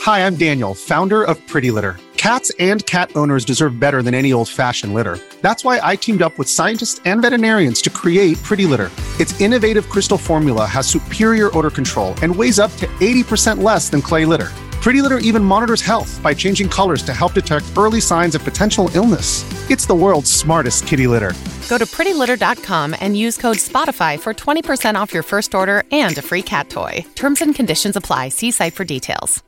Hi, I'm Daniel, founder of Pretty Litter. Cats and cat owners deserve better than any old-fashioned litter. That's why I teamed up with scientists and veterinarians to create Pretty Litter. Its innovative crystal formula has superior odor control and weighs up to 80% less than clay litter. Pretty Litter even monitors health by changing colors to help detect early signs of potential illness. It's the world's smartest kitty litter. Go to prettylitter.com and use code SPOTIFY for 20% off your first order and a free cat toy. Terms and conditions apply. See site for details.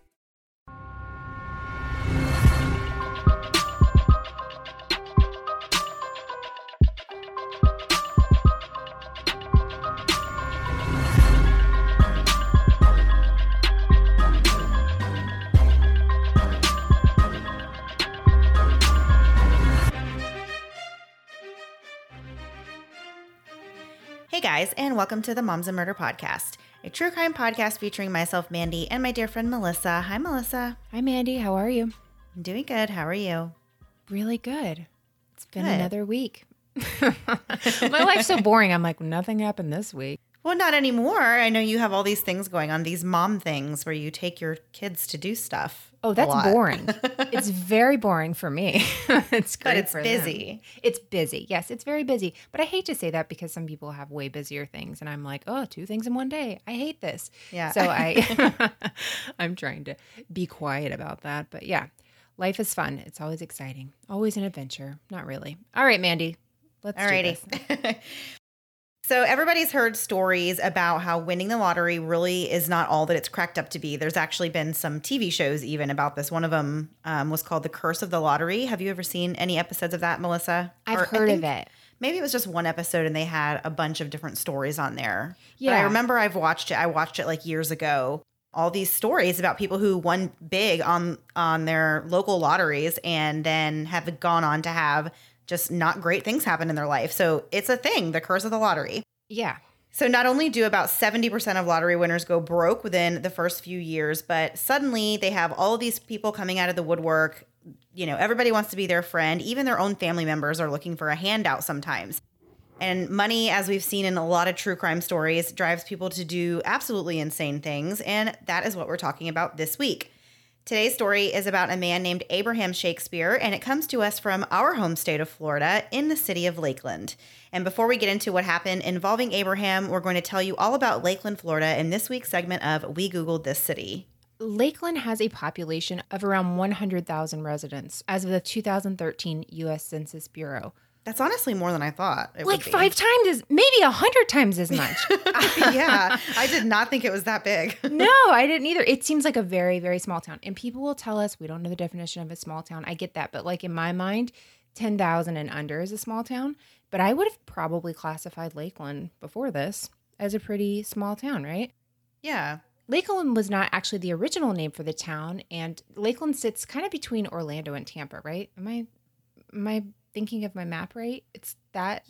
Hey guys, and welcome to the Moms and Murder Podcast, a true crime podcast featuring myself, Mandy, and my dear friend, Melissa. Hi, Melissa. Hi, Mandy. How are you? I'm doing good. How are you? Really good. It's been another week. My life's so boring. I'm like, nothing happened this week. Well, not anymore. I know you have all these things going on, these mom things where you take your kids to do stuff. Oh, that's boring. It's very boring for me. It's great, but it's for busy. Them. It's busy. Yes, it's very busy. But I hate to say that because some people have way busier things, and I'm like, oh, 2 things in one day. I hate this. Yeah. So I'm trying to be quiet about that. But yeah, life is fun. It's always exciting. Always an adventure. Not really. All right, Mandy. Let's do this. So everybody's heard stories about how winning the lottery really is not all that it's cracked up to be. There's actually been some TV shows even about this. One of them was called The Curse of the Lottery. Have you ever seen any episodes of that, Melissa? I've heard of it. Maybe it was just one episode and they had a bunch of different stories on there. Yeah. But I remember I've watched it. I watched it like years ago. All these stories about people who won big on their local lotteries and then have gone on to have just not great things happen in their life. So it's a thing, the curse of the lottery. Yeah. So not only do about 70% of lottery winners go broke within the first few years, but suddenly they have all of these people coming out of the woodwork. You know, everybody wants to be their friend. Even their own family members are looking for a handout sometimes. And money, as we've seen in a lot of true crime stories, drives people to do absolutely insane things. And that is what we're talking about this week. Today's story is about a man named Abraham Shakespeare, and it comes to us from our home state of Florida in the city of Lakeland. And before we get into what happened involving Abraham, we're going to tell you all about Lakeland, Florida in this week's segment of We Googled This City. Lakeland has a population of around 100,000 residents as of the 2013 U.S. Census Bureau. That's honestly more than I thought it like would be. 5 times, maybe 100 times as much. Yeah, I did not think it was that big. No, I didn't either. It seems like a very, very small town. And people will tell us we don't know the definition of a small town. I get that. But like in my mind, 10,000 and under is a small town. But I would have probably classified Lakeland before this as a pretty small town, right? Yeah. Lakeland was not actually the original name for the town. And Lakeland sits kind of between Orlando and Tampa, right? Am I thinking of my map right? It's that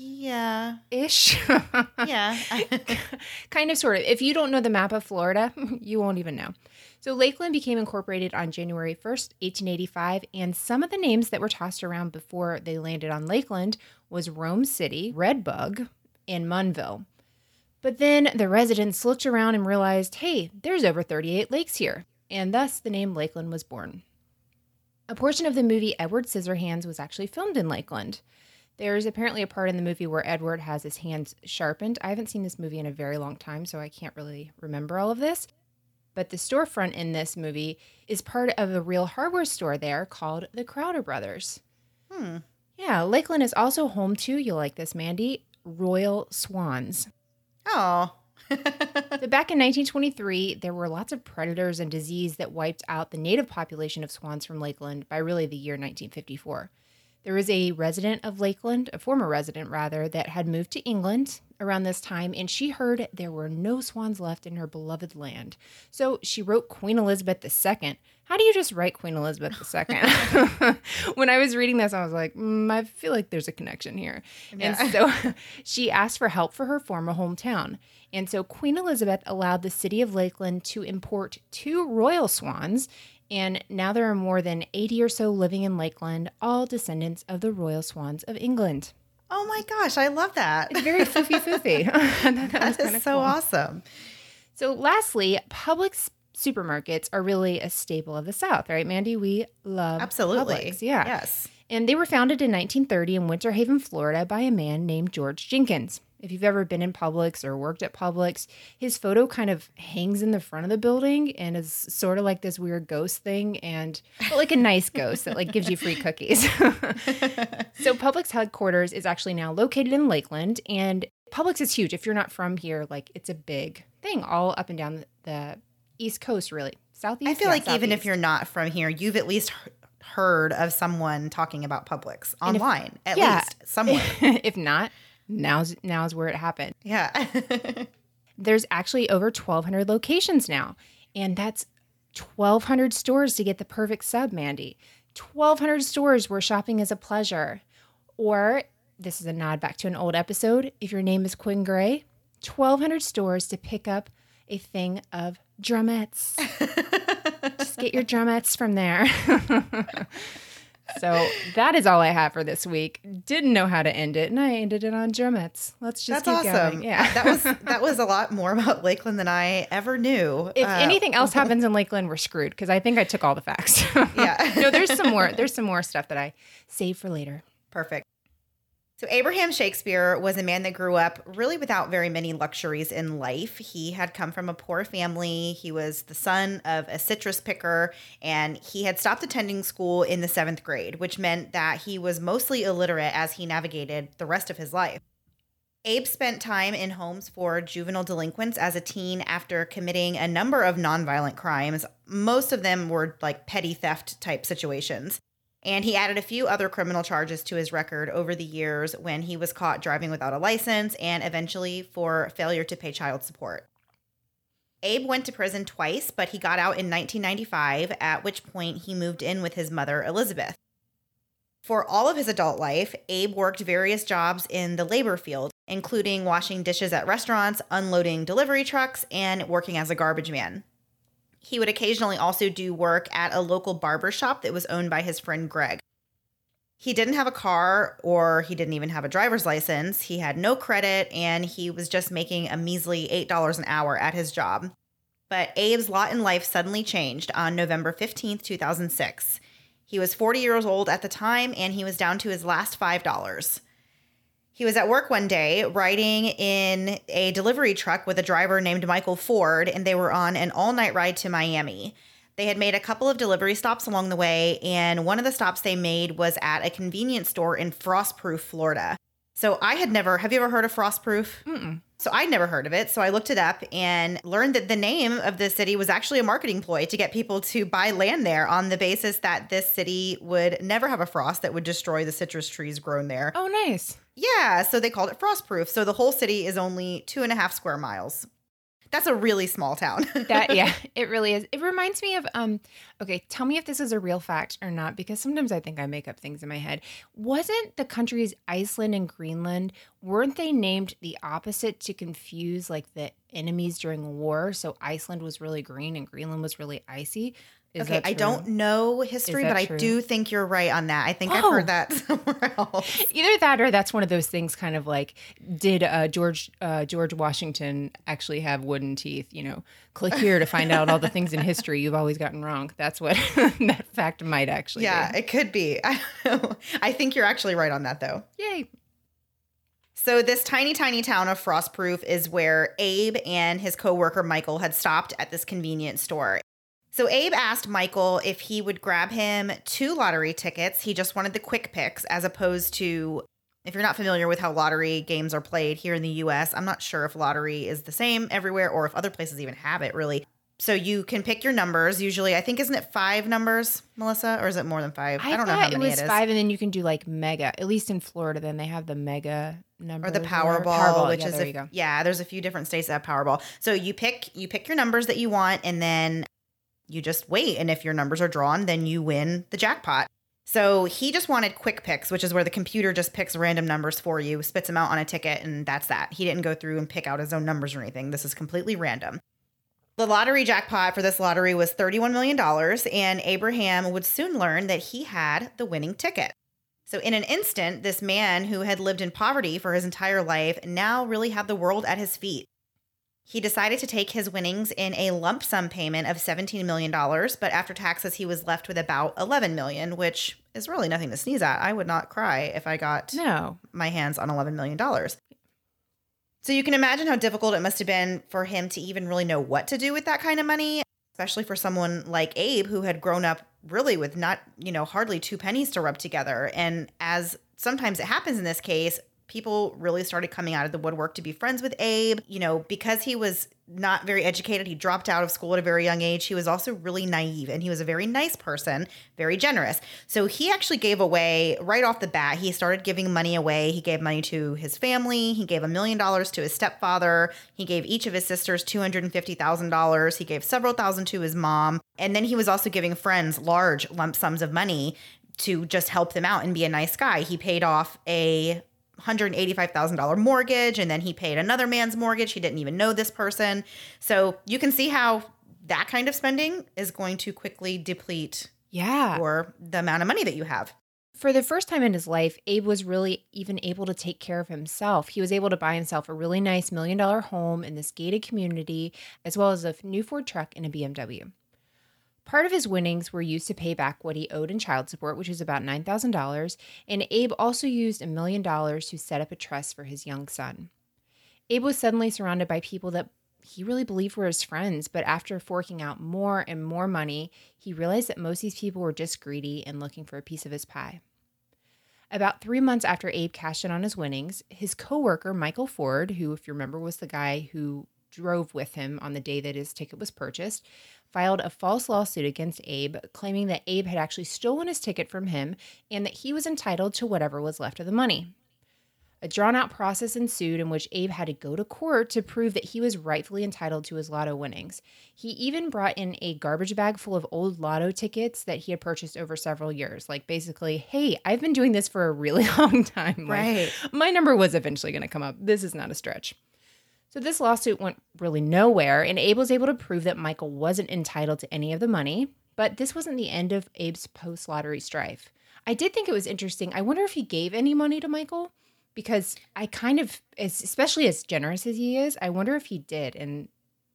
ish. Yeah. Kind of, sort of. If you don't know the map of Florida, you won't even know. So Lakeland became incorporated on January 1st, 1885, and some of the names that were tossed around before they landed on Lakeland was Rome City, Redbug, and Munville. But then the residents looked around and realized, hey, there's over 38 lakes here, and thus the name Lakeland was born. A portion of the movie Edward Scissorhands was actually filmed in Lakeland. There's apparently a part in the movie where Edward has his hands sharpened. I haven't seen this movie in a very long time, so I can't really remember all of this. But the storefront in this movie is part of a real hardware store there called the Crowder Brothers. Yeah, Lakeland is also home to, you'll like this, Mandy, royal swans. Oh. But back in 1923, there were lots of predators and disease that wiped out the native population of swans from Lakeland by really the year 1954. There was a resident of Lakeland, a former resident rather, that had moved to England around this time, and she heard there were no swans left in her beloved land. So she wrote Queen Elizabeth II. How do you just write Queen Elizabeth II? When I was reading this, I was like, I feel like there's a connection here. Yeah. And so she asked for help for her former hometown. And so Queen Elizabeth allowed the city of Lakeland to import 2 royal swans, and now there are more than 80 or so living in Lakeland, all descendants of the royal swans of England. Oh my gosh, I love that. It's very foofy. That is so cool. Awesome. So lastly, public supermarkets are really a staple of the South, right, Mandy? We love Absolutely. Publix. Yeah. Yes. And they were founded in 1930 in Winter Haven, Florida by a man named George Jenkins. If you've ever been in Publix or worked at Publix, his photo kind of hangs in the front of the building and is sort of like this weird ghost thing, but like a nice ghost that like gives you free cookies. So Publix headquarters is actually now located in Lakeland, and Publix is huge. If you're not from here, like it's a big thing all up and down the East Coast, really. Southeast. I feel like Southeast. even if you're not from here, you've at least heard of someone talking about Publix online, at least somewhere. If not, now's where it happened. Yeah. There's actually over 1,200 locations now, and that's 1,200 stores to get the perfect sub, Mandy. 1,200 stores where shopping is a pleasure. Or, this is a nod back to an old episode, if your name is Quinn Gray, 1,200 stores to pick up a thing of drumettes. Just get your drumettes from there. So that is all I have for this week. Didn't know how to end it, and I ended it on drumettes. Let's just That's keep awesome. going. Yeah, that was a lot more about Lakeland than I ever knew. If anything else happens in Lakeland, we're screwed because I think I took all the facts. Yeah. No, there's some more. There's some more stuff that I saved for later. Perfect. So Abraham Shakespeare was a man that grew up really without very many luxuries in life. He had come from a poor family. He was the son of a citrus picker, and he had stopped attending school in the 7th grade, which meant that he was mostly illiterate as he navigated the rest of his life. Abe spent time in homes for juvenile delinquents as a teen after committing a number of nonviolent crimes. Most of them were like petty theft type situations. And he added a few other criminal charges to his record over the years when he was caught driving without a license and eventually for failure to pay child support. Abe went to prison twice, but he got out in 1995, at which point he moved in with his mother, Elizabeth. For all of his adult life, Abe worked various jobs in the labor field, including washing dishes at restaurants, unloading delivery trucks, and working as a garbage man. He would occasionally also do work at a local barber shop that was owned by his friend Greg. He didn't have a car, or he didn't even have a driver's license. He had no credit, and he was just making a measly $8 an hour at his job. But Abe's lot in life suddenly changed on November 15th, 2006. He was 40 years old at the time, and he was down to his last $5. He was at work one day riding in a delivery truck with a driver named Michael Ford, and they were on an all-night ride to Miami. They had made a couple of delivery stops along the way, and one of the stops they made was at a convenience store in Frostproof, Florida. So I had never, have you ever heard of Frostproof? Mm-mm. So I'd never heard of it. So I looked it up and learned that the name of the city was actually a marketing ploy to get people to buy land there on the basis that this city would never have a frost that would destroy the citrus trees grown there. Oh, nice. Yeah, so they called it Frostproof. So the whole city is only 2.5 square miles. That's a really small town. Yeah, it really is. It reminds me of, okay, tell me if this is a real fact or not, because sometimes I think I make up things in my head. Wasn't the countries Iceland and Greenland, weren't they named the opposite to confuse like the enemies during a war? So Iceland was really green and Greenland was really icy. Is Okay, that I true? don't know history, but I true? do think you're right on that. I think I've Oh. heard that somewhere else. Either that or that's one of those things kind of like, did George Washington actually have wooden teeth? You know, click here to find out all the things in history you've always gotten wrong. That's what that fact might actually Yeah, be. it could be. I don't know. I think you're actually right on that, though. Yay. So this tiny, tiny town of Frostproof is where Abe and his coworker Michael had stopped at this convenience store. So Abe asked Michael if he would grab him 2 lottery tickets. He just wanted the quick picks, as opposed to, if you're not familiar with how lottery games are played here in the U.S., I'm not sure if lottery is the same everywhere or if other places even have it, really. So you can pick your numbers. Usually, I think, isn't it 5 numbers, Melissa? Or is it more than 5? I don't know how many it was it is. 5, and then you can do like mega. At least in Florida, then they have the mega number. Or the Powerball, which yeah, is there you go. Yeah, there's a few different states that have Powerball. So you pick your numbers that you want, and then you just wait. And if your numbers are drawn, then you win the jackpot. So he just wanted quick picks, which is where the computer just picks random numbers for you, spits them out on a ticket, and that's that. He didn't go through and pick out his own numbers or anything. This is completely random. The lottery jackpot for this lottery was $31 million, and Abraham would soon learn that he had the winning ticket. So in an instant, this man who had lived in poverty for his entire life now really had the world at his feet. He decided to take his winnings in a lump sum payment of $17 million, but after taxes, he was left with about $11 million, which is really nothing to sneeze at. I would not cry if I got my hands on $11 million. So you can imagine how difficult it must have been for him to even really know what to do with that kind of money, especially for someone like Abe, who had grown up really with not, hardly 2 pennies to rub together. And as sometimes it happens in this case, people really started coming out of the woodwork to be friends with Abe. Because he was not very educated, he dropped out of school at a very young age. He was also really naive, and he was a very nice person, very generous. So he actually gave away right off the bat. He started giving money away. He gave money to his family. He gave $1 million to his stepfather. He gave each of his sisters $250,000. He gave several thousand to his mom. And then he was also giving friends large lump sums of money to just help them out and be a nice guy. He paid off a $185,000 mortgage, and then he paid another man's mortgage. He didn't even know this person. So you can see how that kind of spending is going to quickly deplete or the amount of money that you have. For the first time in his life, Abe was really even able to take care of himself. He was able to buy himself a really nice $1 million home in this gated community, as well as a new Ford truck and a BMW. Part of his winnings were used to pay back what he owed in child support, which was about $9,000, and Abe also used $1 million to set up a trust for his young son. Abe was suddenly surrounded by people that he really believed were his friends, but after forking out more and more money, he realized that most of these people were just greedy and looking for a piece of his pie. About 3 months after Abe cashed in on his winnings, his coworker, Michael Ford, who, if you remember, was the guy who drove with him on the day that his ticket was purchased, filed a false lawsuit against Abe, claiming that Abe had actually stolen his ticket from him and that he was entitled to whatever was left of the money. A drawn-out process ensued in which Abe had to go to court to prove that he was rightfully entitled to his lotto winnings. He even brought in a garbage bag full of old lotto tickets that he had purchased over several years. Like, basically, hey, I've been doing this for a really long time. Right. Like, my number was eventually going to come up. This is not a stretch. So this lawsuit went really nowhere, and Abe was able to prove that Michael wasn't entitled to any of the money, but this wasn't the end of Abe's post-lottery strife. I did think it was interesting. I wonder if he gave any money to Michael, because I kind of, especially as generous as he is, I wonder if he did, and,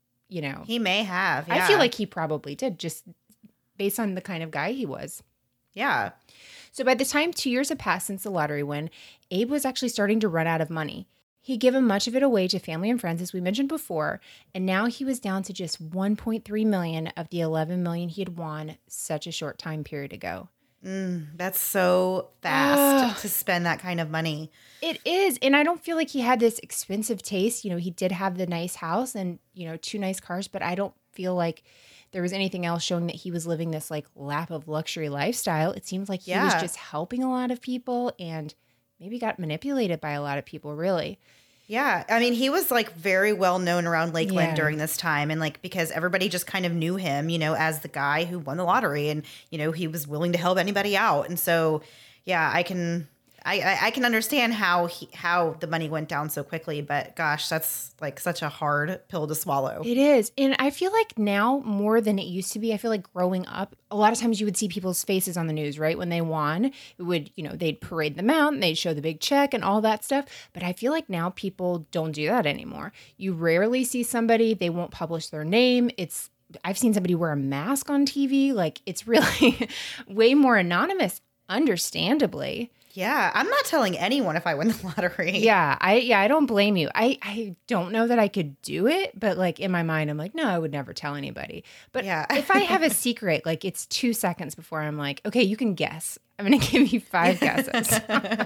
He may have, yeah. I feel like he probably did, just based on the kind of guy he was. Yeah. So by the time 2 years had passed since the lottery win, Abe was actually starting to run out of money. He'd given much of it away to family and friends, as we mentioned before, and now he was down to just $1.3 million of the $11 million he had won such a short time period ago. That's so fast to spend that kind of money. It is, and I don't feel like he had this expensive taste. He did have the nice house and, 2 nice cars, but I don't feel like there was anything else showing that he was living this, like, lap of luxury lifestyle. It seems like he was just helping a lot of people and maybe got manipulated by a lot of people, really. Yeah. I mean, he was like very well known around Lakeland during this time. And like, because everybody just kind of knew him, as the guy who won the lottery, and, he was willing to help anybody out. And so, yeah, I can understand how the money went down so quickly, but gosh, that's like such a hard pill to swallow. It is. And I feel like now more than it used to be, I feel like growing up, a lot of times you would see people's faces on the news, right? When they won, it would, they'd parade them out and they'd show the big check and all that stuff. But I feel like now people don't do that anymore. You rarely see somebody, they won't publish their name. I've seen somebody wear a mask on TV. Like, it's really way more anonymous, understandably. Yeah, I'm not telling anyone if I win the lottery. Yeah, I don't blame you. I don't know that I could do it, but like in my mind, I'm like, no, I would never tell anybody. But if I have a secret, like it's 2 seconds before I'm like, okay, you can guess. I'm going to give you 5 guesses.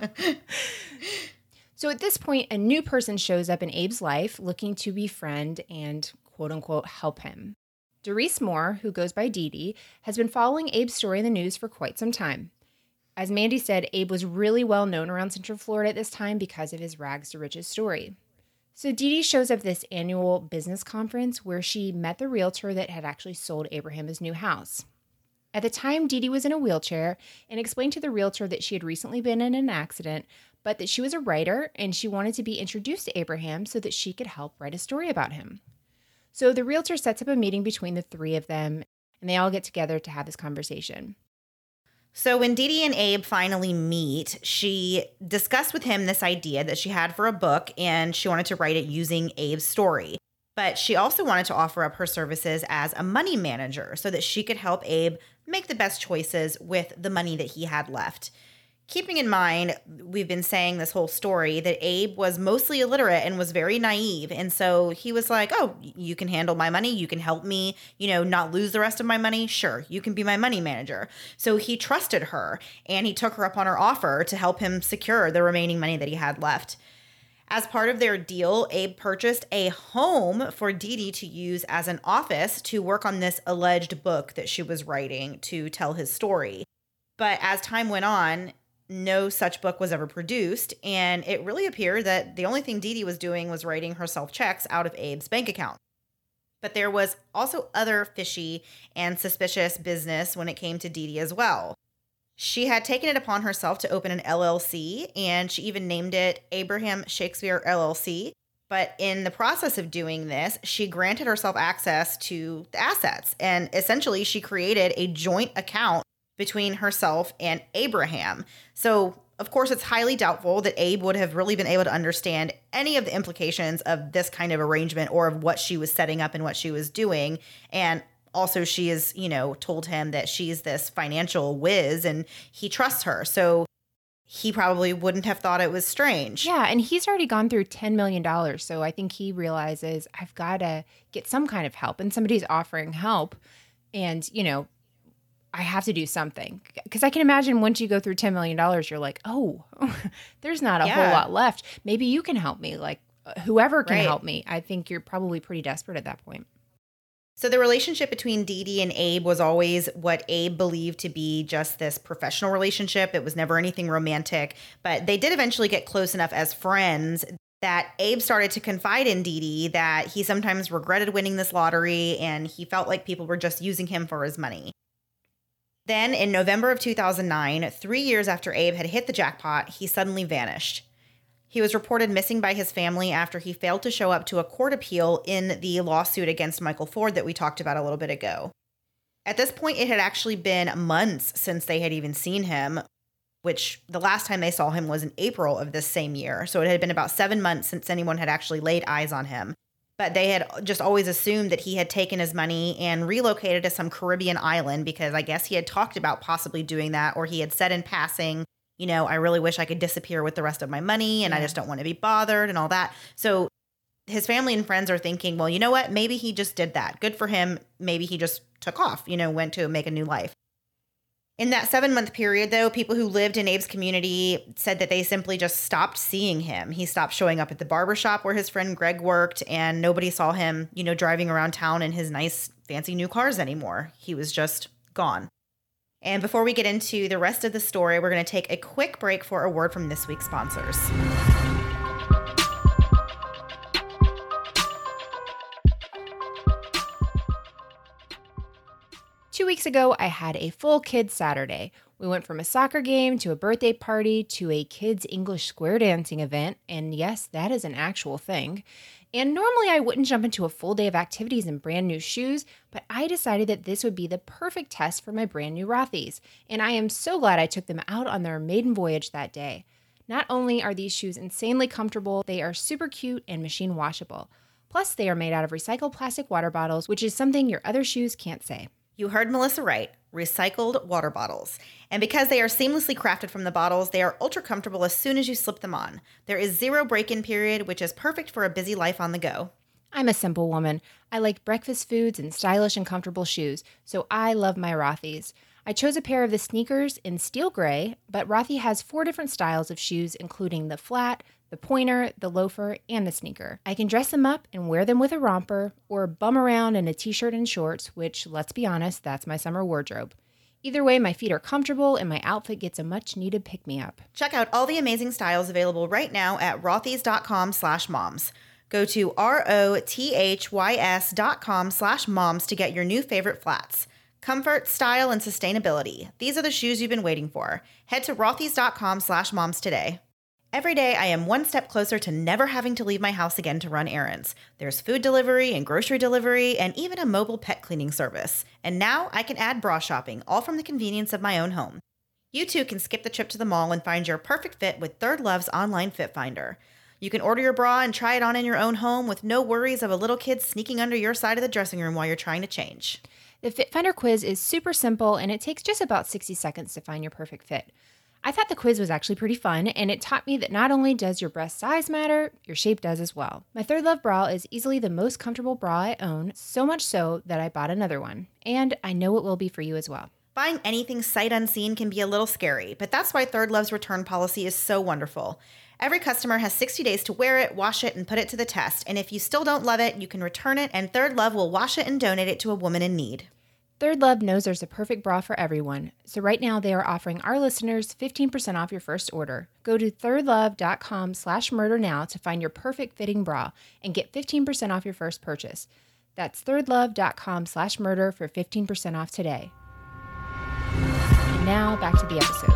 So at this point, a new person shows up in Abe's life looking to befriend and quote unquote help him. Doris Moore, who goes by Dee Dee, has been following Abe's story in the news for quite some time. As Mandy said, Abe was really well known around Central Florida at this time because of his rags to riches story. So Dee Dee shows up at this annual business conference where she met the realtor that had actually sold Abraham his new house. At the time, Dee Dee was in a wheelchair and explained to the realtor that she had recently been in an accident, but that she was a writer and she wanted to be introduced to Abraham so that she could help write a story about him. So the realtor sets up a meeting between the 3 of them, and they all get together to have this conversation. So when Dee Dee and Abe finally meet, she discussed with him this idea that she had for a book, and she wanted to write it using Abe's story. But she also wanted to offer up her services as a money manager so that she could help Abe make the best choices with the money that he had left. Keeping in mind, we've been saying this whole story that Abe was mostly illiterate and was very naive. And so he was like, oh, you can handle my money. You can help me, not lose the rest of my money. Sure, you can be my money manager. So he trusted her and he took her up on her offer to help him secure the remaining money that he had left. As part of their deal, Abe purchased a home for Dee Dee to use as an office to work on this alleged book that she was writing to tell his story. But as time went on, no such book was ever produced, and it really appeared that the only thing Dee Dee was doing was writing herself checks out of Abe's bank account. But there was also other fishy and suspicious business when it came to Dee Dee as well. She had taken it upon herself to open an LLC, and she even named it Abraham Shakespeare LLC. But in the process of doing this, she granted herself access to the assets, and essentially she created a joint account between herself and Abraham. So, of course, it's highly doubtful that Abe would have really been able to understand any of the implications of this kind of arrangement or of what she was setting up and what she was doing. And also, she has, told him that she's this financial whiz and he trusts her. So he probably wouldn't have thought it was strange. Yeah, and he's already gone through $10 million. So I think he realizes I've got to get some kind of help. And somebody's offering help. And, I have to do something. Because I can imagine once you go through $10 million, you're like, oh, there's not a whole lot left. Maybe you can help me. Like, whoever can help me. I think you're probably pretty desperate at that point. So the relationship between Dee Dee and Abe was always what Abe believed to be just this professional relationship. It was never anything romantic. But they did eventually get close enough as friends that Abe started to confide in Dee Dee that he sometimes regretted winning this lottery and he felt like people were just using him for his money. Then in November of 2009, 3 years after Abe had hit the jackpot, he suddenly vanished. He was reported missing by his family after he failed to show up to a court appeal in the lawsuit against Michael Ford that we talked about a little bit ago. At this point, it had actually been months since they had even seen him, which the last time they saw him was in April of this same year. So it had been about 7 months since anyone had actually laid eyes on him. But they had just always assumed that he had taken his money and relocated to some Caribbean island because I guess he had talked about possibly doing that, or he had said in passing, I really wish I could disappear with the rest of my money and I just don't want to be bothered and all that. So his family and friends are thinking, well, you know what? Maybe he just did that. Good for him. Maybe he just took off, went to make a new life. In that 7-month period, though, people who lived in Abe's community said that they simply just stopped seeing him. He stopped showing up at the barbershop where his friend Greg worked, and nobody saw him, driving around town in his nice, fancy new cars anymore. He was just gone. And before we get into the rest of the story, we're going to take a quick break for a word from this week's sponsors. 2 weeks ago, I had a full kids Saturday. We went from a soccer game to a birthday party to a kids English square dancing event. And yes, that is an actual thing. And normally I wouldn't jump into a full day of activities in brand new shoes, but I decided that this would be the perfect test for my brand new Rothy's. And I am so glad I took them out on their maiden voyage that day. Not only are these shoes insanely comfortable, they are super cute and machine washable. Plus, they are made out of recycled plastic water bottles, which is something your other shoes can't say. You heard Melissa right, recycled water bottles. And because they are seamlessly crafted from the bottles, they are ultra comfortable as soon as you slip them on. There is zero break-in period, which is perfect for a busy life on the go. I'm a simple woman. I like breakfast foods and stylish and comfortable shoes, so I love my Rothy's. I chose a pair of the sneakers in steel gray, but Rothy has 4 different styles of shoes, including the flat, the pointer, the loafer, and the sneaker. I can dress them up and wear them with a romper, or bum around in a t-shirt and shorts, which, let's be honest, that's my summer wardrobe. Either way, my feet are comfortable and my outfit gets a much-needed pick-me-up. Check out all the amazing styles available right now at rothys.com/moms. Go to rothys.com/moms to get your new favorite flats. Comfort, style, and sustainability. These are the shoes you've been waiting for. Head to rothys.com/moms today. Every day, I am one step closer to never having to leave my house again to run errands. There's food delivery and grocery delivery and even a mobile pet cleaning service. And now I can add bra shopping, all from the convenience of my own home. You too can skip the trip to the mall and find your perfect fit with Third Love's online fit finder. You can order your bra and try it on in your own home with no worries of a little kid sneaking under your side of the dressing room while you're trying to change. The Fit Finder quiz is super simple, and it takes just about 60 seconds to find your perfect fit. I thought the quiz was actually pretty fun, and it taught me that not only does your breast size matter, your shape does as well. My Third Love bra is easily the most comfortable bra I own, so much so that I bought another one. And I know it will be for you as well. Buying anything sight unseen can be a little scary, but that's why Third Love's return policy is so wonderful. Every customer has 60 days to wear it, wash it, and put it to the test. And if you still don't love it, you can return it, and Third Love will wash it and donate it to a woman in need. Third Love knows there's a perfect bra for everyone, so right now they are offering our listeners 15% off your first order. Go to thirdlove.com/murder now to find your perfect fitting bra and get 15% off your first purchase. That's thirdlove.com/murder for 15% off today. And now back to the episode.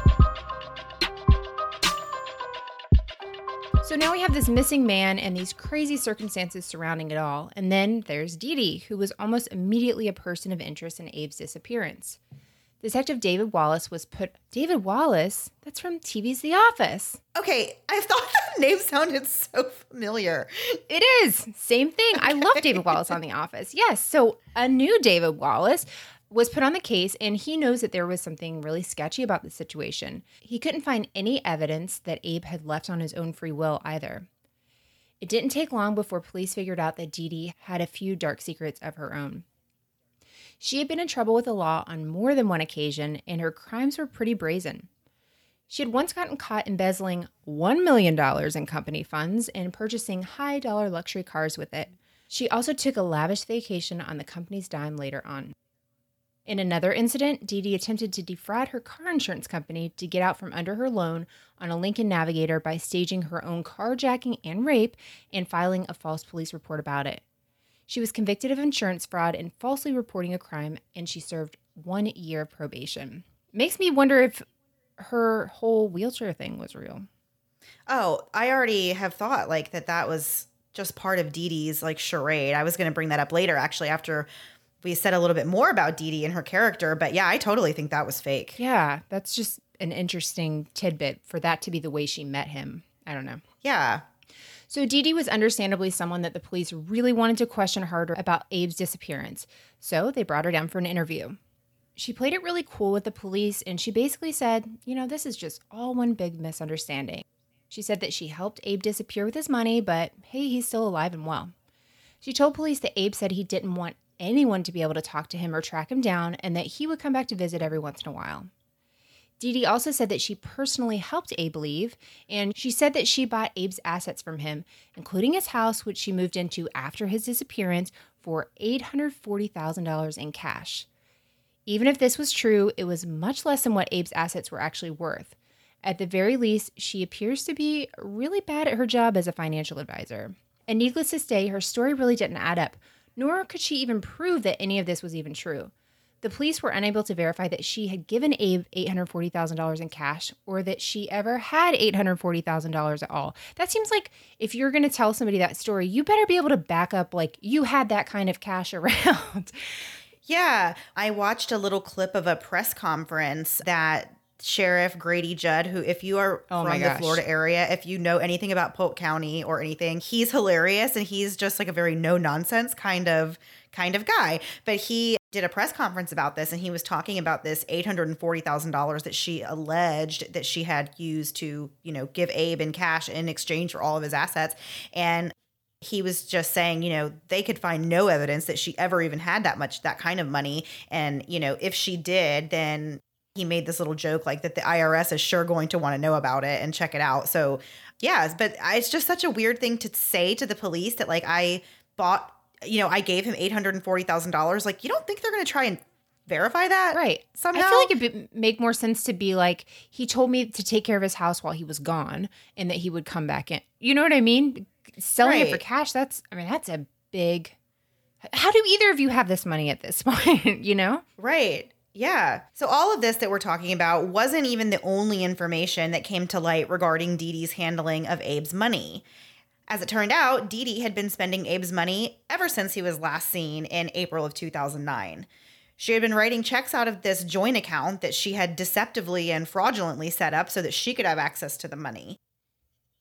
So now we have this missing man and these crazy circumstances surrounding it all. And then there's Dee Dee, who was almost immediately a person of interest in Abe's disappearance. Detective David Wallace was put... David Wallace? That's from TV's The Office. Okay, I thought that name sounded so familiar. It is. Same thing. I love David Wallace on The Office. Yes, so a new David Wallace was put on the case, and he knows that there was something really sketchy about the situation. He couldn't find any evidence that Abe had left on his own free will either. It didn't take long before police figured out that Dee Dee had a few dark secrets of her own. She had been in trouble with the law on more than one occasion, and her crimes were pretty brazen. She had once gotten caught embezzling $1 million in company funds and purchasing high-dollar luxury cars with it. She also took a lavish vacation on the company's dime later on. In another incident, Dee Dee attempted to defraud her car insurance company to get out from under her loan on a Lincoln Navigator by staging her own carjacking and rape and filing a false police report about it. She was convicted of insurance fraud and falsely reporting a crime, and she served 1 year of probation. Makes me wonder if her whole wheelchair thing was real. Oh, I already have thought like that was just part of Dee Dee's like charade. I was going to bring that up later, actually, after we said a little bit more about Dee Dee and her character, but yeah, I totally think that was fake. Yeah, that's just an interesting tidbit for that to be the way she met him. I don't know. Yeah. So Dee Dee was understandably someone that the police really wanted to question harder about Abe's disappearance, so they brought her down for an interview. She played it really cool with the police, and she basically said, this is just all one big misunderstanding. She said that she helped Abe disappear with his money, but hey, he's still alive and well. She told police that Abe said he didn't want anyone to be able to talk to him or track him down, and that he would come back to visit every once in a while. Dee Dee also said that she personally helped Abe leave, and she said that she bought Abe's assets from him, including his house, which she moved into after his disappearance, for $840,000 in cash. Even if this was true, it was much less than what Abe's assets were actually worth. At the very least, she appears to be really bad at her job as a financial advisor. And needless to say, her story really didn't add up, nor could she even prove that any of this was even true. The police were unable to verify that she had given Abe $840,000 in cash or that she ever had $840,000 at all. That seems like if you're going to tell somebody that story, you better be able to back up like you had that kind of cash around. Yeah. I watched a little clip of a press conference that Sheriff Grady Judd, who, if you are from the Florida area, if you know anything about Polk County or anything, he's hilarious, and he's just like a very no nonsense kind of guy. But he did a press conference about this, and he was talking about this $840,000 that she alleged that she had used to, give Abe in cash in exchange for all of his assets. And he was just saying, they could find no evidence that she ever even had that kind of money. And, if she did, then he made this little joke like that the IRS is sure going to want to know about it and check it out. So, yeah, but it's just such a weird thing to say to the police that like I bought, I gave him $840,000. Like, you don't think they're going to try and verify that? Right. Somehow? I feel like it'd make more sense to be like, he told me to take care of his house while he was gone and that he would come back in. You know what I mean? Selling it for cash, that's a big... How do either of you have this money at this point, Right. Yeah. So all of this that we're talking about wasn't even the only information that came to light regarding Dee Dee's handling of Abe's money. As it turned out, Dee Dee had been spending Abe's money ever since he was last seen in April of 2009. She had been writing checks out of this joint account that she had deceptively and fraudulently set up so that she could have access to the money.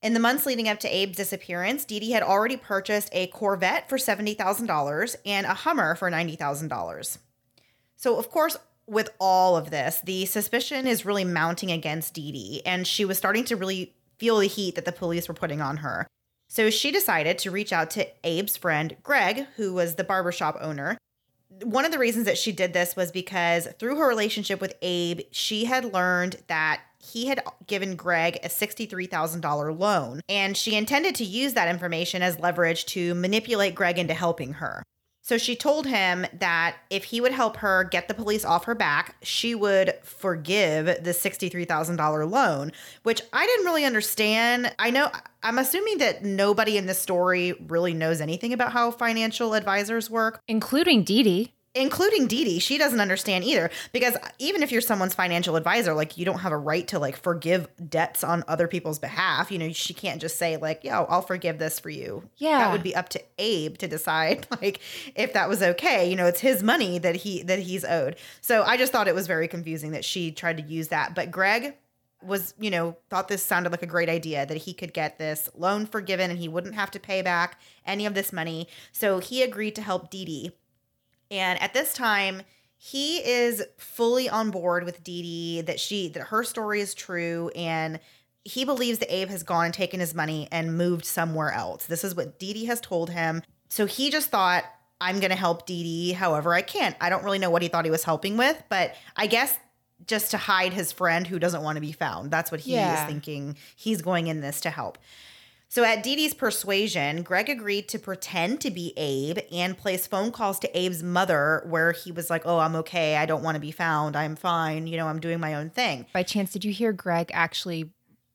In the months leading up to Abe's disappearance, Dee Dee had already purchased a Corvette for $70,000 and a Hummer for $90,000. So, of course, with all of this, the suspicion is really mounting against Dee Dee, and she was starting to really feel the heat that the police were putting on her. So she decided to reach out to Abe's friend, Greg, who was the barbershop owner. One of the reasons that she did this was because through her relationship with Abe, she had learned that he had given Greg a $63,000 loan, and she intended to use that information as leverage to manipulate Greg into helping her. So she told him that if he would help her get the police off her back, she would forgive the $63,000 loan, which I didn't really understand. I'm assuming that nobody in this story really knows anything about how financial advisors work. Including Dee Dee. Including Dee Dee. She doesn't understand either, because even if you're someone's financial advisor, like, you don't have a right to like forgive debts on other people's behalf. You know, she can't just say like, yeah, I'll forgive this for you. Yeah. That would be up to Abe to decide like if that was okay. You know, it's his money that he's owed. So I just thought it was very confusing that she tried to use that. But Greg was, thought this sounded like a great idea, that he could get this loan forgiven and he wouldn't have to pay back any of this money. So he agreed to help Dee Dee. And at this time, he is fully on board with Dee Dee, that her story is true, and he believes that Abe has gone and taken his money and moved somewhere else. This is what Dee Dee has told him. So he just thought, I'm going to help Dee Dee however I can. I don't really know what he thought he was helping with, but I guess just to hide his friend who doesn't want to be found. That's what he is thinking. He's going in this to help. So at Dee Dee's persuasion, Greg agreed to pretend to be Abe and place phone calls to Abe's mother where he was like, oh, I'm okay. I don't want to be found. I'm fine. I'm doing my own thing. By chance, did you hear Greg actually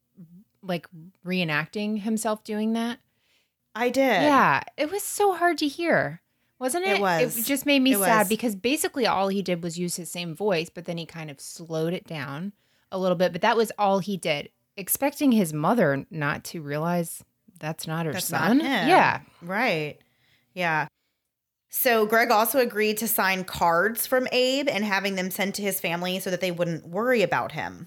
like reenacting himself doing that? I did. Yeah. It was so hard to hear, wasn't it? It was. It just made me sad because basically all he did was use his same voice, but then he kind of slowed it down a little bit. But that was all he did, expecting his mother not to realize that's not her son. Not him. Yeah. Right. Yeah. So Greg also agreed to sign cards from Abe and having them sent to his family so that they wouldn't worry about him.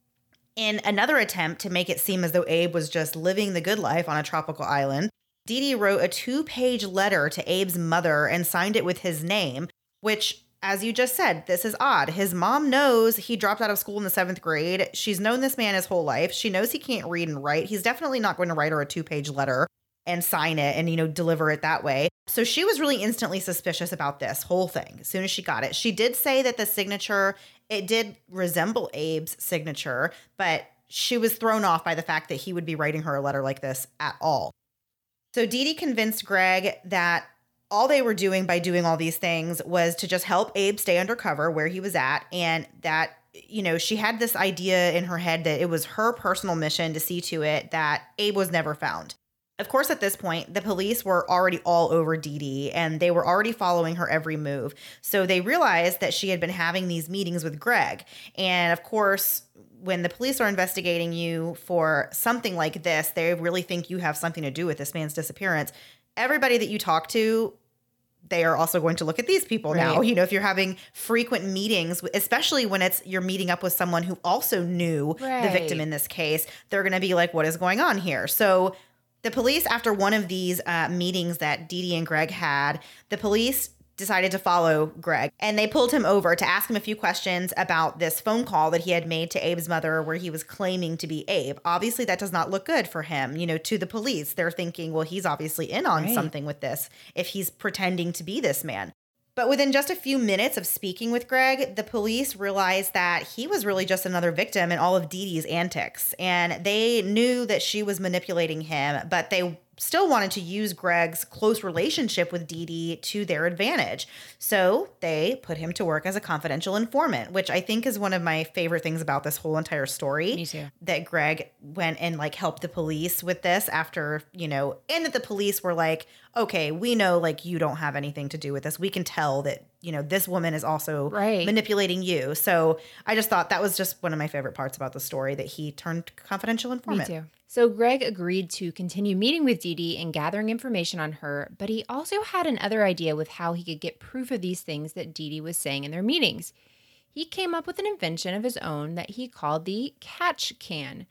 In another attempt to make it seem as though Abe was just living the good life on a tropical island, Dee Dee wrote a 2-page letter to Abe's mother and signed it with his name, which, as you just said, this is odd. His mom knows he dropped out of school in the 7th grade. She's known this man his whole life. She knows he can't read and write. He's definitely not going to write her a 2-page letter and sign it and, deliver it that way. So she was really instantly suspicious about this whole thing as soon as she got it. She did say that the signature, it did resemble Abe's signature, but she was thrown off by the fact that he would be writing her a letter like this at all. So Dee Dee convinced Greg that all they were doing by doing all these things was to just help Abe stay undercover where he was at, and that, she had this idea in her head that it was her personal mission to see to it that Abe was never found. Of course, at this point, the police were already all over Dee Dee, and they were already following her every move. So they realized that she had been having these meetings with Greg. And of course, when the police are investigating you for something like this, they really think you have something to do with this man's disappearance. Everybody that you talk to, they are also going to look at these people now. If you're having frequent meetings, especially when you're meeting up with someone who also knew the victim in this case, they're going to be like, what is going on here? So the police, after one of these meetings that Dee Dee and Greg had, the police decided to follow Greg, and they pulled him over to ask him a few questions about this phone call that he had made to Abe's mother where he was claiming to be Abe. Obviously, that does not look good for him, to the police. They're thinking, well, he's obviously in on something with this if he's pretending to be this man. But within just a few minutes of speaking with Greg, the police realized that he was really just another victim in all of Dee Dee's antics. And they knew that she was manipulating him, but they still wanted to use Greg's close relationship with Dee Dee to their advantage. So they put him to work as a confidential informant, which I think is one of my favorite things about this whole entire story. Me too. That Greg went and helped the police with this after, and that the police were like, okay, we know you don't have anything to do with this. We can tell that, this woman is also manipulating you. So I just thought that was just one of my favorite parts about the story, that he turned confidential informant. Me too. So Greg agreed to continue meeting with Dee Dee and gathering information on her, but he also had another idea with how he could get proof of these things that Dee Dee was saying in their meetings. He came up with an invention of his own that he called the catch can.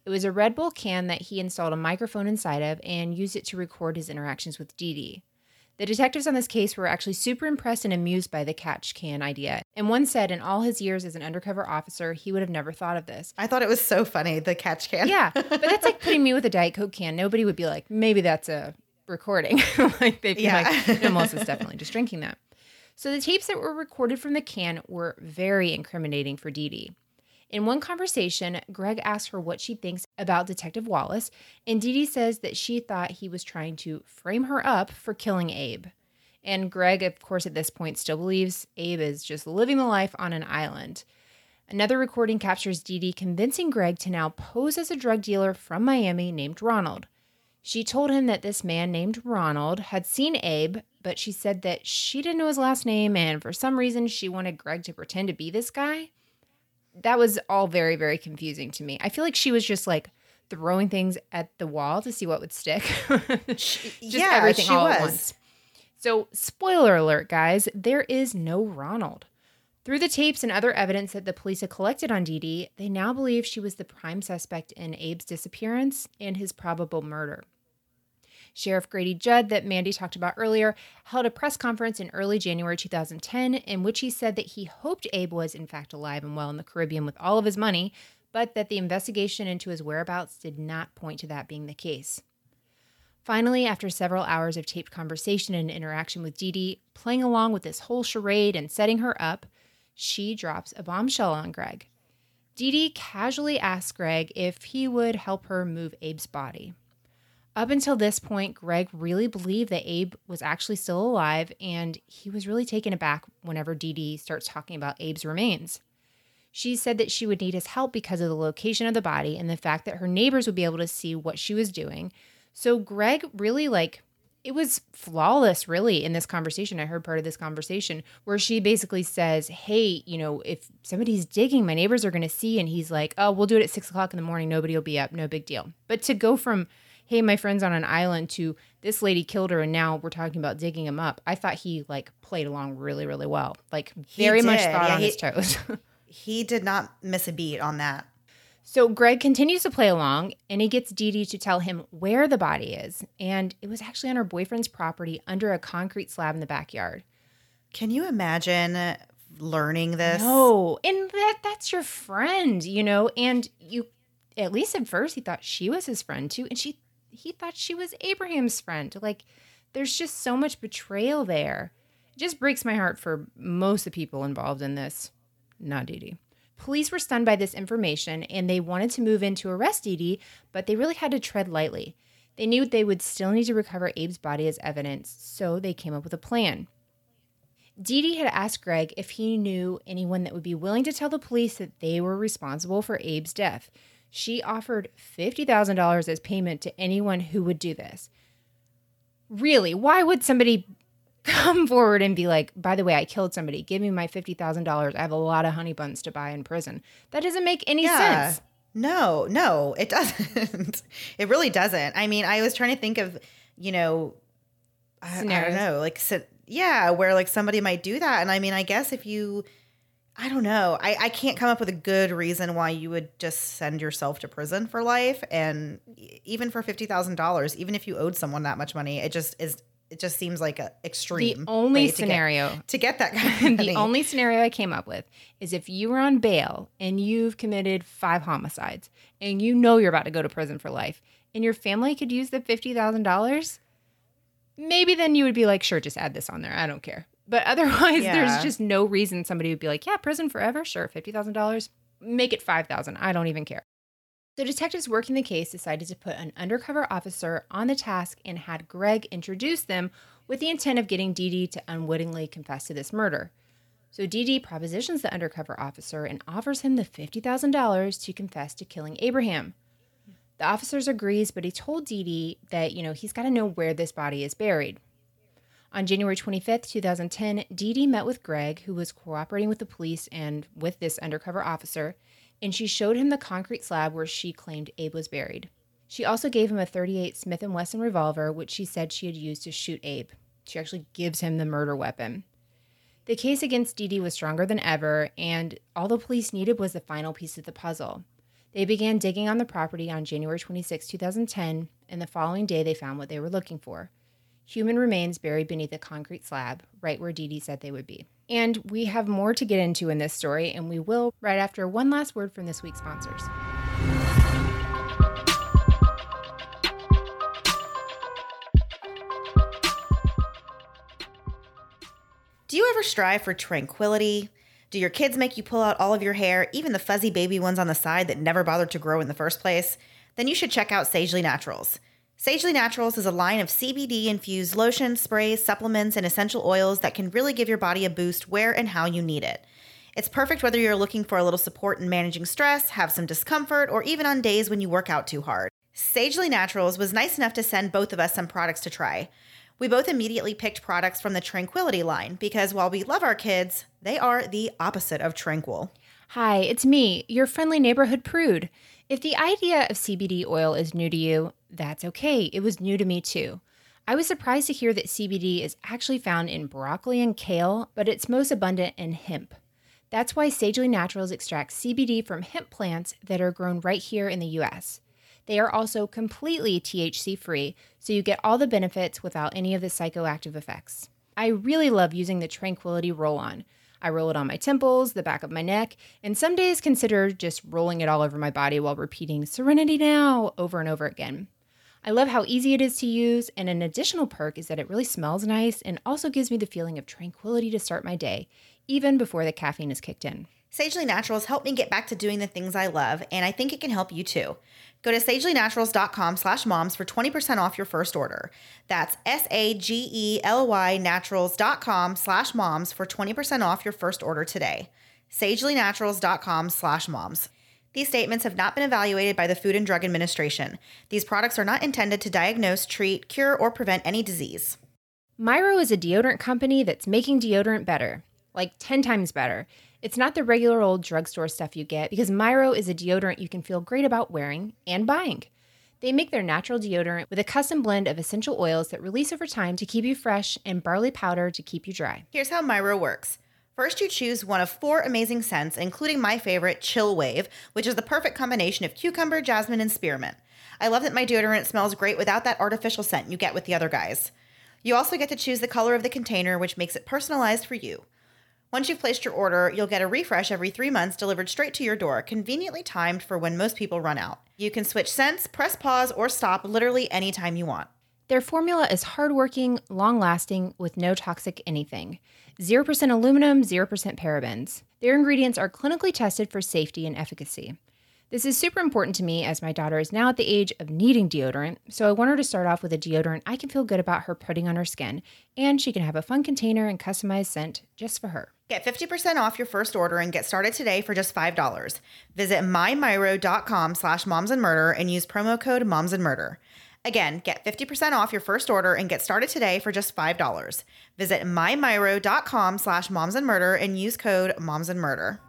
It was a Red Bull can that he installed a microphone inside of and used it to record his interactions with Dee Dee. The detectives on this case were actually super impressed and amused by the catch can idea. And one said in all his years as an undercover officer, he would have never thought of this. I thought it was so funny, the catch can. Yeah, but that's like putting me with a Diet Coke can. Nobody would be like, maybe that's a recording. Like they'd be like, no, Melissa's definitely just drinking that. So the tapes that were recorded from the can were very incriminating for Dee Dee. In one conversation, Greg asked her what she thinks about Detective Wallace, and Dee Dee says that she thought he was trying to frame her up for killing Abe. And Greg, of course, at this point still believes Abe is just living the life on an island. Another recording captures Dee Dee convincing Greg to now pose as a drug dealer from Miami named Ronald. She told him that this man named Ronald had seen Abe, but she said that she didn't know his last name, and for some reason she wanted Greg to pretend to be this guy. That was all very, very confusing to me. I feel like she was just like throwing things at the wall to see what would stick. Everything all at once. So, spoiler alert, guys, there is no Ronald. Through the tapes and other evidence that the police had collected on Dee Dee, they now believe she was the prime suspect in Abe's disappearance and his probable murder. Sheriff Grady Judd, that Mandy talked about earlier, held a press conference in early January 2010 in which he said that he hoped Abe was in fact alive and well in the Caribbean with all of his money, but that the investigation into his whereabouts did not point to that being the case. Finally, after several hours of taped conversation and interaction with Dee Dee, playing along with this whole charade and setting her up, she drops a bombshell on Greg. Dee Dee casually asks Greg if he would help her move Abe's body. Up until this point, Greg really believed that Abe was actually still alive, and he was really taken aback whenever Dee Dee starts talking about Abe's remains. She said that she would need his help because of the location of the body and the fact that her neighbors would be able to see what she was doing. So Greg really, it was flawless, really, in this conversation. I heard part of this conversation where she basically says, hey, if somebody's digging, my neighbors are going to see. And he's like, oh, we'll do it at 6 o'clock in the morning. Nobody will be up. No big deal. But to go from, hey, my friend's on an island to this lady killed her and now we're talking about digging him up, I thought he played along really, really well. Very much thought on his toes. He did not miss a beat on that. So Greg continues to play along, and he gets Dee Dee to tell him where the body is. And it was actually on her boyfriend's property under a concrete slab in the backyard. Can you imagine learning this? No, and that's your friend, and you, at least at first, he thought she was his friend too, and he thought she was Abraham's friend. There's just so much betrayal there. It just breaks my heart for most of the people involved in this. Not Dee Dee. Police were stunned by this information, and they wanted to move in to arrest Dee Dee, but they really had to tread lightly. They knew they would still need to recover Abe's body as evidence, so they came up with a plan. Dee Dee had asked Greg if he knew anyone that would be willing to tell the police that they were responsible for Abe's death. She offered $50,000 as payment to anyone who would do this. Really, why would somebody come forward and be like, by the way, I killed somebody. Give me my $50,000. I have a lot of honey buns to buy in prison. That doesn't make any sense. No, it doesn't. It really doesn't. I mean, I was trying to think of, I don't know, where somebody might do that. And I mean, I guess I don't know. I can't come up with a good reason why you would just send yourself to prison for life. And even for $50,000, even if you owed someone that much money, it just seems like an extreme. The only scenario to get that kind of money. The only scenario I came up with is if you were on bail and you've committed 5 homicides and you're about to go to prison for life and your family could use the $50,000, maybe then you would be like, sure, just add this on there. I don't care. But otherwise, There's just no reason somebody would be like, yeah, prison forever. Sure, $50,000. Make it $5,000. I don't even care. The detectives working the case decided to put an undercover officer on the task and had Greg introduce them with the intent of getting Dee Dee to unwittingly confess to this murder. So Dee Dee propositions the undercover officer and offers him the $50,000 to confess to killing Abraham. The officer agrees, but he told Dee Dee that, he's got to know where this body is buried. On January 25th, 2010, Dee Dee met with Greg, who was cooperating with the police and with this undercover officer, and she showed him the concrete slab where she claimed Abe was buried. She also gave him a .38 Smith & Wesson revolver, which she said she had used to shoot Abe. She actually gives him the murder weapon. The case against Dee Dee was stronger than ever, and all the police needed was the final piece of the puzzle. They began digging on the property on January 26, 2010, and the following day they found what they were looking for. Human remains buried beneath a concrete slab, right where Dee Dee said they would be. And we have more to get into in this story, and we will right after one last word from this week's sponsors. Do you ever strive for tranquility? Do your kids make you pull out all of your hair, even the fuzzy baby ones on the side that never bothered to grow in the first place? Then you should check out Sagely Naturals. Sagely Naturals is a line of CBD-infused lotions, sprays, supplements, and essential oils that can really give your body a boost where and how you need it. It's perfect whether you're looking for a little support in managing stress, have some discomfort, or even on days when you work out too hard. Sagely Naturals was nice enough to send both of us some products to try. We both immediately picked products from the Tranquility line because while we love our kids, they are the opposite of tranquil. Hi, it's me, your friendly neighborhood prude. If the idea of CBD oil is new to you, that's okay. It was new to me too. I was surprised to hear that CBD is actually found in broccoli and kale, but it's most abundant in hemp. That's why Sagely Naturals extracts CBD from hemp plants that are grown right here in the U.S. They are also completely THC-free, so you get all the benefits without any of the psychoactive effects. I really love using the Tranquility roll-on. I roll it on my temples, the back of my neck, and some days consider just rolling it all over my body while repeating "Serenity Now" over and over again. I love how easy it is to use, and an additional perk is that it really smells nice and also gives me the feeling of tranquility to start my day, even before the caffeine is kicked in. Sagely Naturals helped me get back to doing the things I love, and I think it can help you too. Go to sagelynaturals.com/moms for 20% off your first order. That's SAGELY naturals.com/moms for 20% off your first order today. sagelynaturals.com/moms. These statements have not been evaluated by the Food and Drug Administration. These products are not intended to diagnose, treat, cure, or prevent any disease. Myro is a deodorant company that's making deodorant better, like 10 times better. It's not the regular old drugstore stuff you get because Myro is a deodorant you can feel great about wearing and buying. They make their natural deodorant with a custom blend of essential oils that release over time to keep you fresh and barley powder to keep you dry. Here's how Myro works. First, you choose one of 4 amazing scents, including my favorite, Chill Wave, which is the perfect combination of cucumber, jasmine, and spearmint. I love that my deodorant smells great without that artificial scent you get with the other guys. You also get to choose the color of the container, which makes it personalized for you. Once you've placed your order, you'll get a refresh every 3 months delivered straight to your door, conveniently timed for when most people run out. You can switch scents, press pause, or stop literally anytime you want. Their formula is hardworking, long-lasting, with no toxic anything. 0% aluminum, 0% parabens. Their ingredients are clinically tested for safety and efficacy. This is super important to me as my daughter is now at the age of needing deodorant, so I want her to start off with a deodorant I can feel good about her putting on her skin, and she can have a fun container and customized scent just for her. Get 50% off your first order and get started today for just $5. Visit mymyro.com/momsandmurder and use promo code momsandmurder. Again, get 50% off your first order and get started today for just $5. Visit mymyro.com/momsandmurder and use code momsandmurder.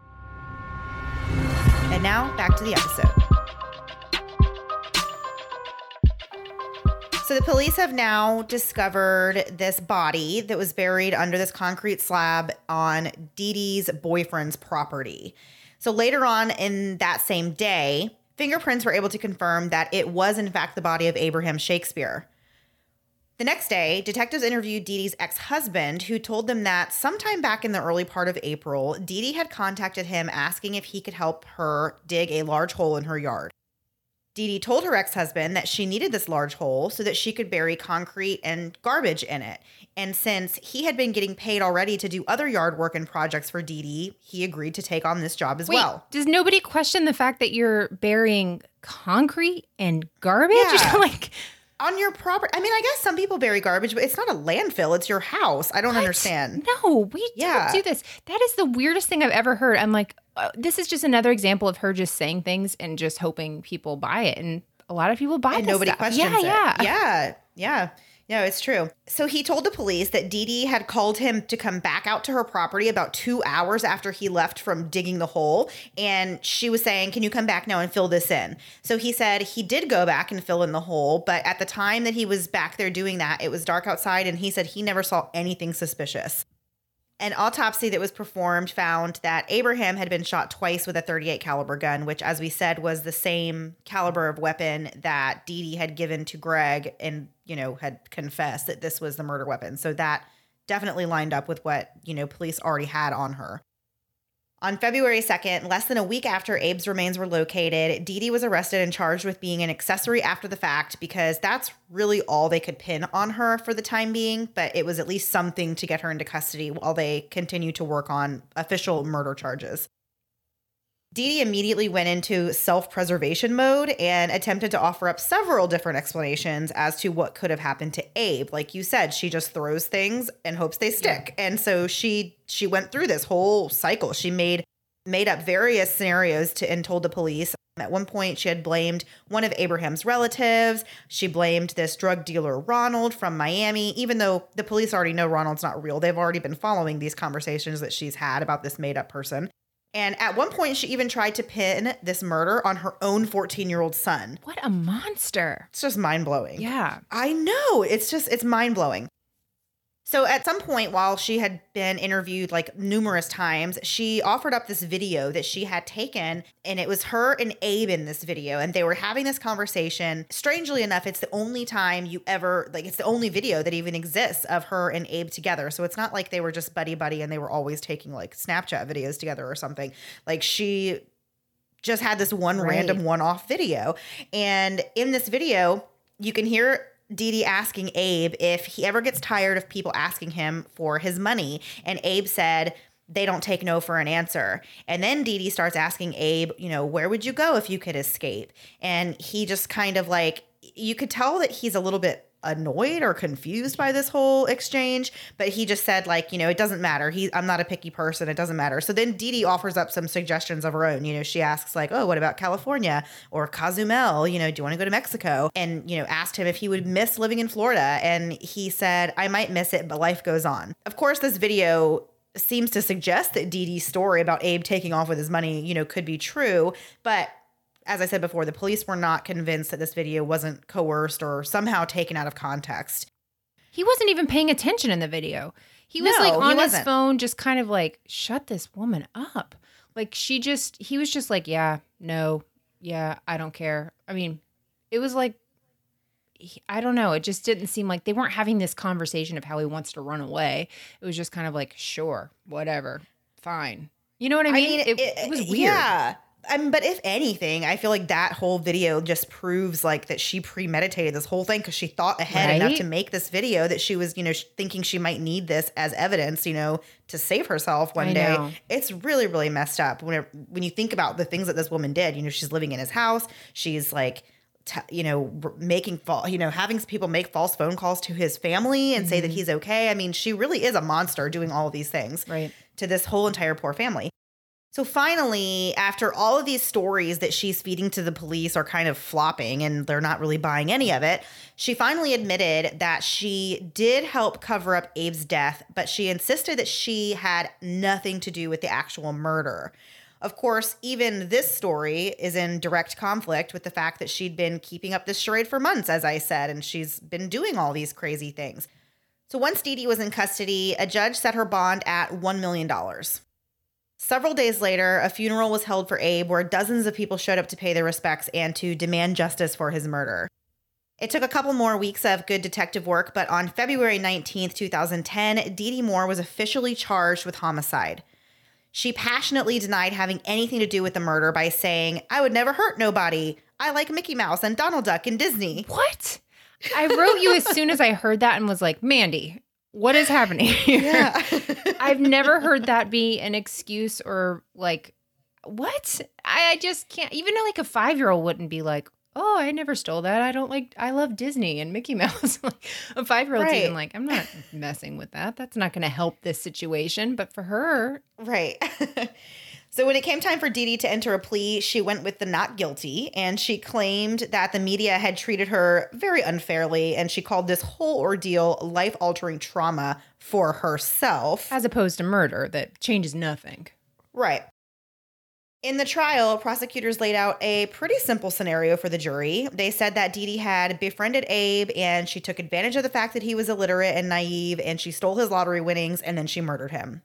And now, back to the episode. So the police have now discovered this body that was buried under this concrete slab on Dee Dee's boyfriend's property. So later on in that same day, fingerprints were able to confirm that it was in fact the body of Abraham Shakespeare. The next day, detectives interviewed Dee Dee's ex-husband, who told them that sometime back in the early part of April, Dee Dee had contacted him asking if he could help her dig a large hole in her yard. Dee Dee told her ex-husband that she needed this large hole so that she could bury concrete and garbage in it. And since he had been getting paid already to do other yard work and projects for Dee Dee, he agreed to take on this job as well. Does nobody question the fact that you're burying concrete and garbage? Yeah. Like, on your property. I mean, I guess some people bury garbage, but it's not a landfill. It's your house. I don't understand. No, we don't do this. That is the weirdest thing I've ever heard. I'm like, this is just another example of her just saying things and just hoping people buy it. And a lot of people buy it. And nobody questions it. Yeah. No, it's true. So he told the police that Dee Dee had called him to come back out to her property about 2 hours after he left from digging the hole. And she was saying, can you come back now and fill this in? So he said he did go back and fill in the hole. But at the time that he was back there doing that, it was dark outside. And he said he never saw anything suspicious. An autopsy that was performed found that Abraham had been shot twice with a .38 caliber gun, which, as we said, was the same caliber of weapon that Dee Dee had given to Greg and, had confessed that this was the murder weapon. So that definitely lined up with what, police already had on her. On February 2nd, less than a week after Abe's remains were located, Dee Dee was arrested and charged with being an accessory after the fact because that's really all they could pin on her for the time being, but it was at least something to get her into custody while they continued to work on official murder charges. Dee Dee immediately went into self-preservation mode and attempted to offer up several different explanations as to what could have happened to Abe. Like you said, she just throws things and hopes they stick. Yeah. And so she went through this whole cycle. She made up various scenarios and told the police. At one point, she had blamed one of Abraham's relatives. She blamed this drug dealer, Ronald, from Miami, even though the police already know Ronald's not real. They've already been following these conversations that she's had about this made-up person. And at one point, she even tried to pin this murder on her own 14-year-old son. What a monster. It's just mind-blowing. Yeah. I know. It's mind-blowing. So at some point while she had been interviewed like numerous times, she offered up this video that she had taken, and it was her and Abe in this video, and they were having this conversation. Strangely enough, it's the only time it's the only video that even exists of her and Abe together. So it's not like they were just buddy-buddy and they were always taking like Snapchat videos together or something. Like she just had this one random one-off video. And in this video, you can hear Dee Dee asking Abe if he ever gets tired of people asking him for his money. And Abe said, they don't take no for an answer. And then Dee Dee starts asking Abe, where would you go if you could escape? And he just kind of like, you could tell that he's a little bit annoyed or confused by this whole exchange, but he just said like, it doesn't matter. I'm not a picky person. It doesn't matter. So then Dee Dee offers up some suggestions of her own. She asks like, oh, what about California or Cozumel? Do you want to go to Mexico? And, asked him if he would miss living in Florida. And he said, I might miss it, but life goes on. Of course, this video seems to suggest that Dee Dee's story about Abe taking off with his money, could be true. But as I said before, the police were not convinced that this video wasn't coerced or somehow taken out of context. He wasn't even paying attention in the video. He was on his phone, just kind of like, shut this woman up. Like he was just like, yeah, no, yeah, I don't care. I mean, it was like, I don't know. It just didn't seem like they weren't having this conversation of how he wants to run away. It was just kind of like, sure, whatever, fine. You know what I mean? It was weird. Yeah. But if anything, I feel like that whole video just proves like that she premeditated this whole thing because she thought ahead enough to make this video that she was, thinking she might need this as evidence, to save herself one day. Know. It's really, really messed up when you think about the things that this woman did. She's living in his house. She's like, having people make false phone calls to his family and say that he's okay. I mean, she really is a monster doing all of these things to this whole entire poor family. So finally, after all of these stories that she's feeding to the police are kind of flopping and they're not really buying any of it, she finally admitted that she did help cover up Abe's death, but she insisted that she had nothing to do with the actual murder. Of course, even this story is in direct conflict with the fact that she'd been keeping up this charade for months, as I said, and she's been doing all these crazy things. So once Dee Dee was in custody, a judge set her bond at $1 million. Several days later, a funeral was held for Abe where dozens of people showed up to pay their respects and to demand justice for his murder. It took a couple more weeks of good detective work, but on February 19th, 2010, Dee Dee Moore was officially charged with homicide. She passionately denied having anything to do with the murder by saying, I would never hurt nobody. I like Mickey Mouse and Donald Duck and Disney. What? I wrote you as soon as I heard that and was like, Mandy, what is happening here? Yeah. I've never heard that be an excuse or like, what? I just can't. Even like a 5-year-old wouldn't be like, oh, I never stole that. I love Disney and Mickey Mouse. Like a 5-year-old's even like, I'm not messing with that. That's not going to help this situation. But for her. Right. So when it came time for Dee Dee to enter a plea, she went with the not guilty, and she claimed that the media had treated her very unfairly, and she called this whole ordeal life-altering trauma for herself. As opposed to murder that changes nothing. Right. In the trial, prosecutors laid out a pretty simple scenario for the jury. They said that Dee Dee had befriended Abe, and she took advantage of the fact that he was illiterate and naive, and she stole his lottery winnings, and then she murdered him.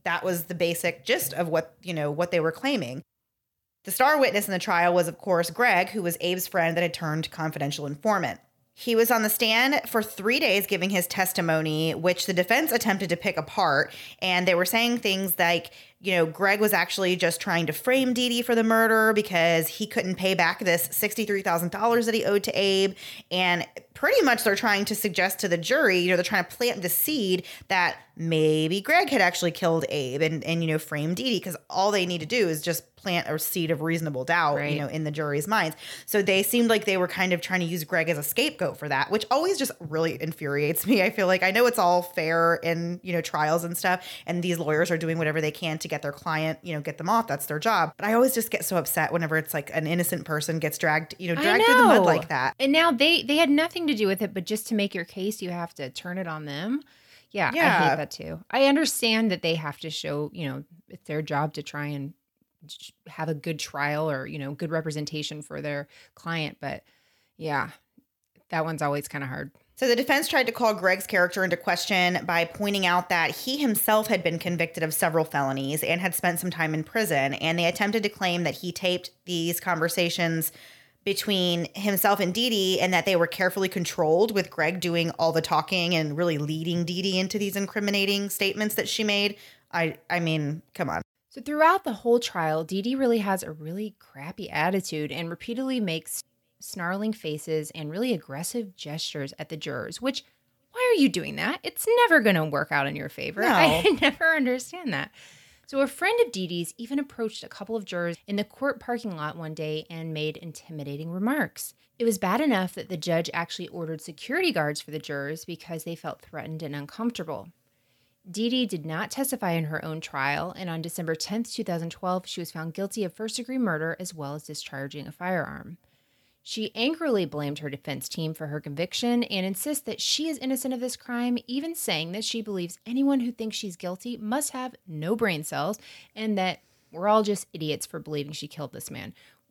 that was the basic gist of what they were claiming. The star witness in the trial was, of course, Greg, who was Abe's friend that had turned confidential informant. He was on the stand for 3 days giving his testimony, which the defense attempted to pick apart. And they were saying things like, Greg was actually just trying to frame Dee Dee for the murder because he couldn't pay back this $63,000 that he owed to Abe. And pretty much they're trying to suggest to the jury, they're trying to plant the seed that maybe Greg had actually killed Abe and frame Dee Dee, because all they need to do is just plant a seed of reasonable doubt, right, in the jury's minds. So they seemed like they were kind of trying to use Greg as a scapegoat for that, which always just really infuriates me. I feel like I know it's all fair in, trials and stuff, and these lawyers are doing whatever they can to get their client, get them off. That's their job. But I always just get so upset whenever it's like an innocent person gets dragged through the mud like that. And now they had nothing to do with it, but just to make your case, you have to turn it on them. Yeah, I hate that too. I understand that they have to show, it's their job to try and have a good trial or, good representation for their client. But yeah, that one's always kind of hard. So the defense tried to call Greg's character into question by pointing out that he himself had been convicted of several felonies and had spent some time in prison. And they attempted to claim that he taped these conversations between himself and Dee Dee and that they were carefully controlled, with Greg doing all the talking and really leading Dee Dee into these incriminating statements that she made. I mean, come on. So throughout the whole trial, Dee Dee really has a really crappy attitude and repeatedly makes snarling faces and really aggressive gestures at the jurors, which, why are you doing that? It's never going to work out in your favor. No. I never understand that. So a friend of Dee Dee's even approached a couple of jurors in the court parking lot one day and made intimidating remarks. It was bad enough that the judge actually ordered security guards for the jurors because they felt threatened and uncomfortable. Dee Dee did not testify in her own trial, and on December 10th, 2012, she was found guilty of first-degree murder as well as discharging a firearm. She angrily blamed her defense team for her conviction and insists that she is innocent of this crime, even saying that she believes anyone who thinks she's guilty must have no brain cells and that we're all just idiots for believing she killed this man.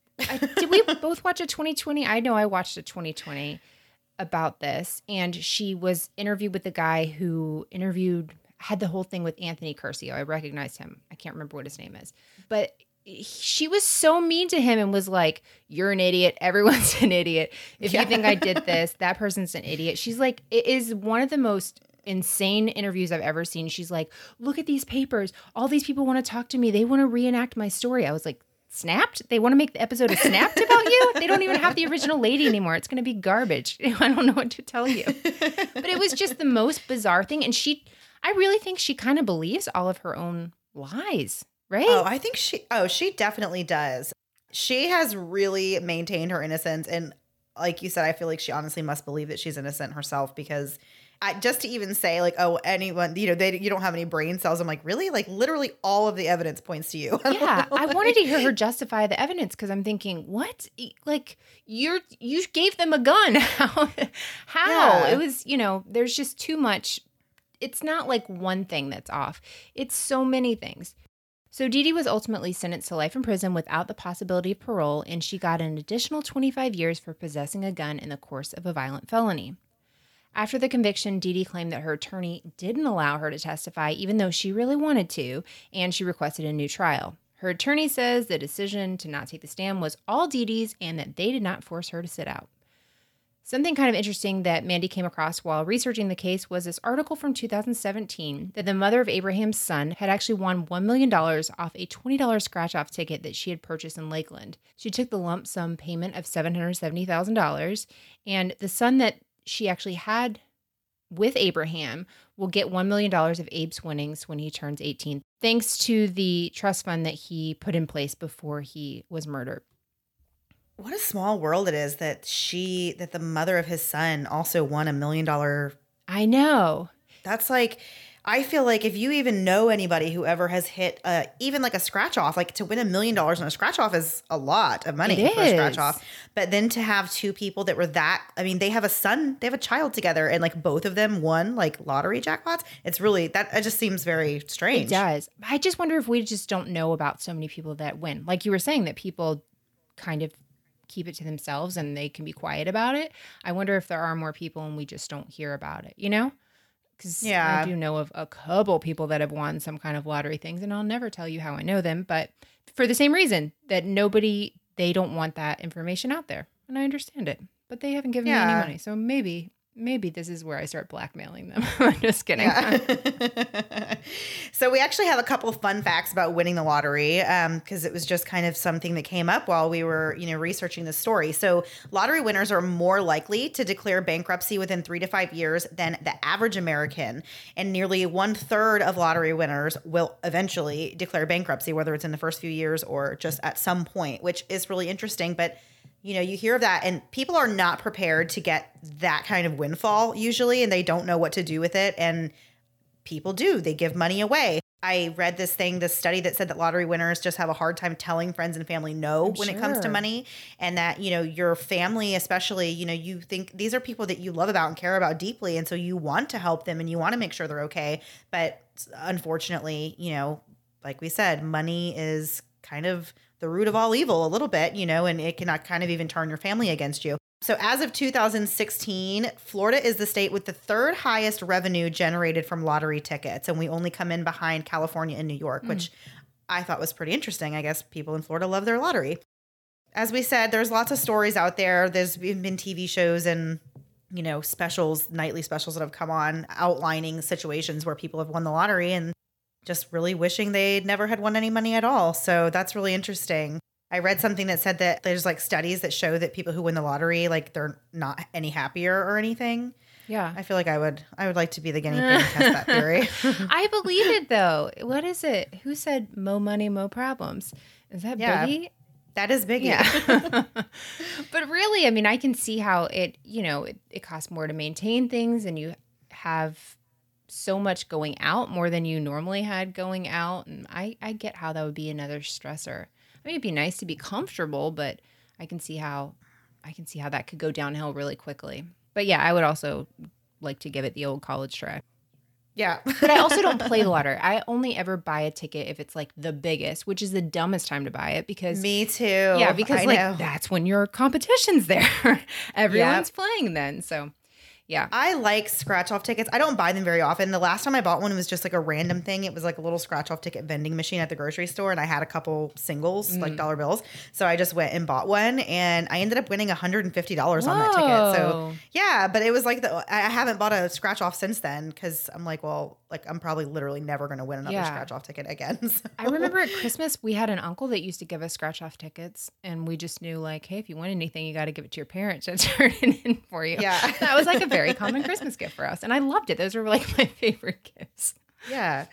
Did we both watch a 2020? I know I watched a 2020 about this, and she was interviewed with the guy who had the whole thing with Anthony Curcio. I recognized him. I can't remember what his name is. But she was so mean to him and was like, you're an idiot. Everyone's an idiot. If you think I did this, that person's an idiot. She's like, it is one of the most insane interviews I've ever seen. She's like, look at these papers. All these people want to talk to me. They want to reenact my story. I was like, Snapped? They want to make the episode of Snapped about you? They don't even have the original lady anymore. It's going to be garbage. I don't know what to tell you. But it was just the most bizarre thing. And I really think she kind of believes all of her own lies, right? Oh, I think she definitely does. She has really maintained her innocence. And like you said, I feel like she honestly must believe that she's innocent herself, because just to even say like, oh, anyone, you don't have any brain cells. I'm like, really? Like literally all of the evidence points to you. Yeah. I wanted to hear her justify the evidence, because I'm thinking, what? Like you gave them a gun. How? Yeah. It was, there's just too much. It's not like one thing that's off. It's so many things. So Dee Dee was ultimately sentenced to life in prison without the possibility of parole, and she got an additional 25 years for possessing a gun in the course of a violent felony. After the conviction, Dee Dee claimed that her attorney didn't allow her to testify, even though she really wanted to, and she requested a new trial. Her attorney says the decision to not take the stand was all Dee Dee's and that they did not force her to sit out. Something kind of interesting that Mandy came across while researching the case was this article from 2017 that the mother of Abraham's son had actually won $1 million off a $20 scratch-off ticket that she had purchased in Lakeland. She took the lump sum payment of $770,000, and the son that she actually had with Abraham will get $1 million of Abe's winnings when he turns 18, thanks to the trust fund that he put in place before he was murdered. What a small world it is that the mother of his son also won $1 million. I know. That's like, I feel like if you even know anybody who ever has hit even like a scratch off, like to win $1 million on a scratch off is a lot of money for a scratch off. But then to have two people that were they have a child together, and like both of them won like lottery jackpots. It's really, it just seems very strange. It does. I just wonder if we just don't know about so many people that win. Like you were saying, that people kind of keep it to themselves and they can be quiet about it. I wonder if there are more people and we just don't hear about it, Because Yeah. I do know of a couple people that have won some kind of lottery things, and I'll never tell you how I know them, but for the same reason that they don't want that information out there. And I understand it, but they haven't given me any money. So maybe this is where I start blackmailing them. I'm just kidding. Yeah. So we actually have a couple of fun facts about winning the lottery because it was just kind of something that came up while we were, researching this story. So lottery winners are more likely to declare bankruptcy within 3 to 5 years than the average American. And nearly 1/3 of lottery winners will eventually declare bankruptcy, whether it's in the first few years or just at some point, which is really interesting. But you hear of that and people are not prepared to get that kind of windfall usually, and they don't know what to do with it. And people do. They give money away. I read this study that said that lottery winners just have a hard time telling friends and family no when it comes to money. And that, your family, especially, you think these are people that you love about and care about deeply. And so you want to help them and you want to make sure they're okay. But unfortunately, like we said, money is kind of the root of all evil a little bit, and it can kind of even turn your family against you. So as of 2016, Florida is the state with the third highest revenue generated from lottery tickets. And we only come in behind California and New York, which I thought was pretty interesting. I guess people in Florida love their lottery. As we said, there's lots of stories out there. There's been TV shows and specials, nightly specials that have come on outlining situations where people have won the lottery and just really wishing they never had won any money at all. So that's really interesting. I read something that said that there's studies that show that people who win the lottery, they're not any happier or anything. Yeah. I feel like I would like to be the guinea pig and test that theory. I believe it though. What is it? Who said mo money, mo problems? Is that Biggie? That is Biggie. Yeah. But really, I mean, I can see how it costs more to maintain things and you have so much going out, more than you normally had going out. And I get how that would be another stressor. I mean, it'd be nice to be comfortable, but I can see how that could go downhill really quickly. But yeah, I would also like to give it the old college try. Yeah. But I also don't play the lottery. I only ever buy a ticket if it's the biggest, which is the dumbest time to buy it because Me too. Yeah, because that's when your competition's there. Everyone's playing then. So yeah. I like scratch off tickets. I don't buy them very often. The last time I bought one was just a random thing. It was a little scratch off ticket vending machine at the grocery store. And I had a couple singles, dollar bills. So I just went and bought one and I ended up winning $150 on that ticket. So yeah, but it was I haven't bought a scratch off since then because I'm I'm probably literally never going to win another scratch off ticket again. So. I remember at Christmas, we had an uncle that used to give us scratch off tickets and we just knew hey, if you win anything, you got to give it to your parents to turn it in for you. Yeah. That was a very common Christmas gift for us. And I loved it. Those were my favorite gifts. Yeah.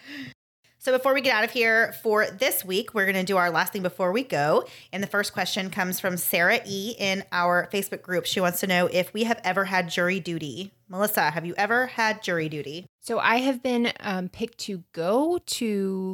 So before we get out of here for this week, we're going to do our last thing before we go. And the first question comes from Sarah E. in our Facebook group. She wants to know if we have ever had jury duty. Melissa, have you ever had jury duty? So I have been picked to go to,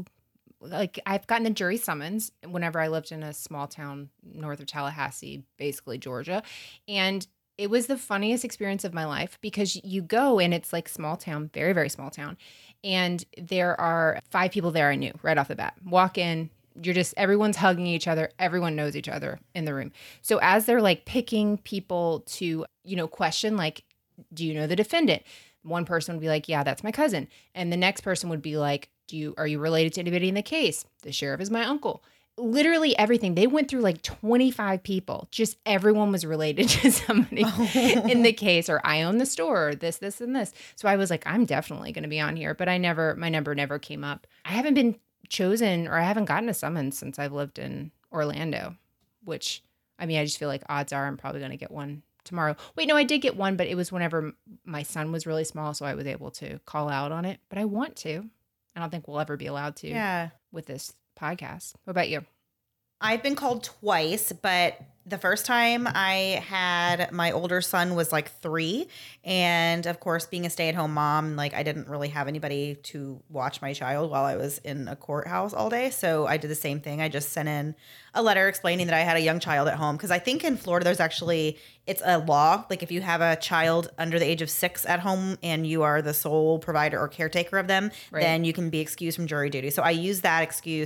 I've gotten a jury summons whenever I lived in a small town north of Tallahassee, basically Georgia. And it was the funniest experience of my life because you go and it's small town, very, very small town. And there are 5 people there I knew right off the bat. Walk in, everyone's hugging each other. Everyone knows each other in the room. So as they're picking people to, question, do you know the defendant? One person would be yeah, that's my cousin. And the next person would be are you related to anybody in the case? The sheriff is my uncle. Literally everything. They went through 25 people. Just everyone was related to somebody in the case, or I own the store, or this, and this. So I was I'm definitely going to be on here, but my number never came up. I haven't been chosen, or I haven't gotten a summons since I've lived in Orlando, which, I just feel odds are I'm probably going to get one tomorrow. Wait, no, I did get one, but it was whenever my son was really small, so I was able to call out on it. But I want to. I don't think we'll ever be allowed to with this podcast. What about you? I've been called twice, but the first time I had, my older son was 3. And of course, being a stay-at-home mom, I didn't really have anybody to watch my child while I was in a courthouse all day. So I did the same thing. I just sent in a letter explaining that I had a young child at home. Because I think in Florida, it's a law. If you have a child under the age of 6 at home and you are the sole provider or caretaker of them, then you can be excused from jury duty. So I used that excuse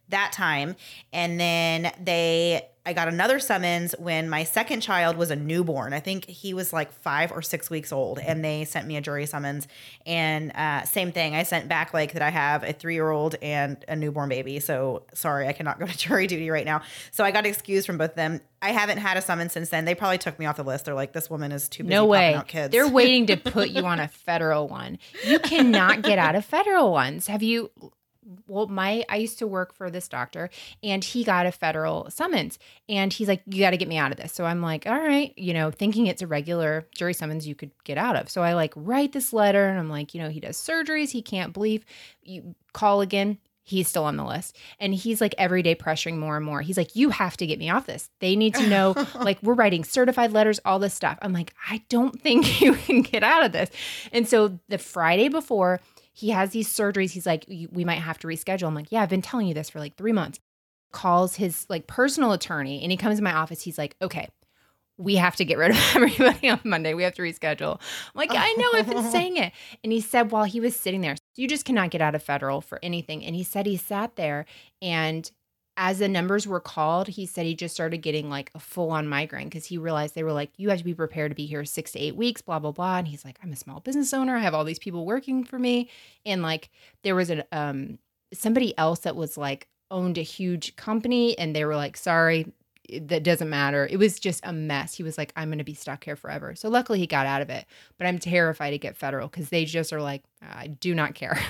that time. And then I got another summons when my second child was a newborn. I think he was like 5 or 6 weeks old, and they sent me a jury summons. And same thing, I sent back like that I have a 3-year-old and a newborn baby. So sorry, I cannot go to jury duty right now. So I got excused from both of them. I haven't had a summons since then. They probably took me off the list. They're like, this woman is too busy popping out kids. They're waiting to put you on a federal one. You cannot get out of federal ones. Have you? Well, I used to work for this doctor, and he got a federal summons, and he's like, you got to get me out of this. So I'm like, all right, thinking it's a regular jury summons you could get out of. So I like write this letter, and I'm like, he does surgeries. He can't believe. You call again. He's still on the list. And he's like every day pressuring more and more. He's like, you have to get me off this. They need to know, like, we're writing certified letters, all this stuff. I'm like, I don't think you can get out of this. And so the Friday before, he has these surgeries. He's like, we might have to reschedule. I'm like, yeah, I've been telling you this for like 3 months. Calls his like personal attorney, and he comes in my office. He's like, okay, we have to get rid of everybody on Monday. We have to reschedule. I'm like, I know, I've been saying it. And he said while he was sitting there, you just cannot get out of federal for anything. And he said he sat there, and as the numbers were called, he said he just started getting like a full-on migraine because he realized they were like, you have to be prepared to be here 6 to 8 weeks, blah, blah, blah. And he's like, I'm a small business owner. I have all these people working for me. And like there was somebody else that was like owned a huge company, and they were like, sorry, that doesn't matter. It was just a mess. He was like, I'm going to be stuck here forever. So luckily he got out of it. But I'm terrified to get federal because they just are like, I do not care.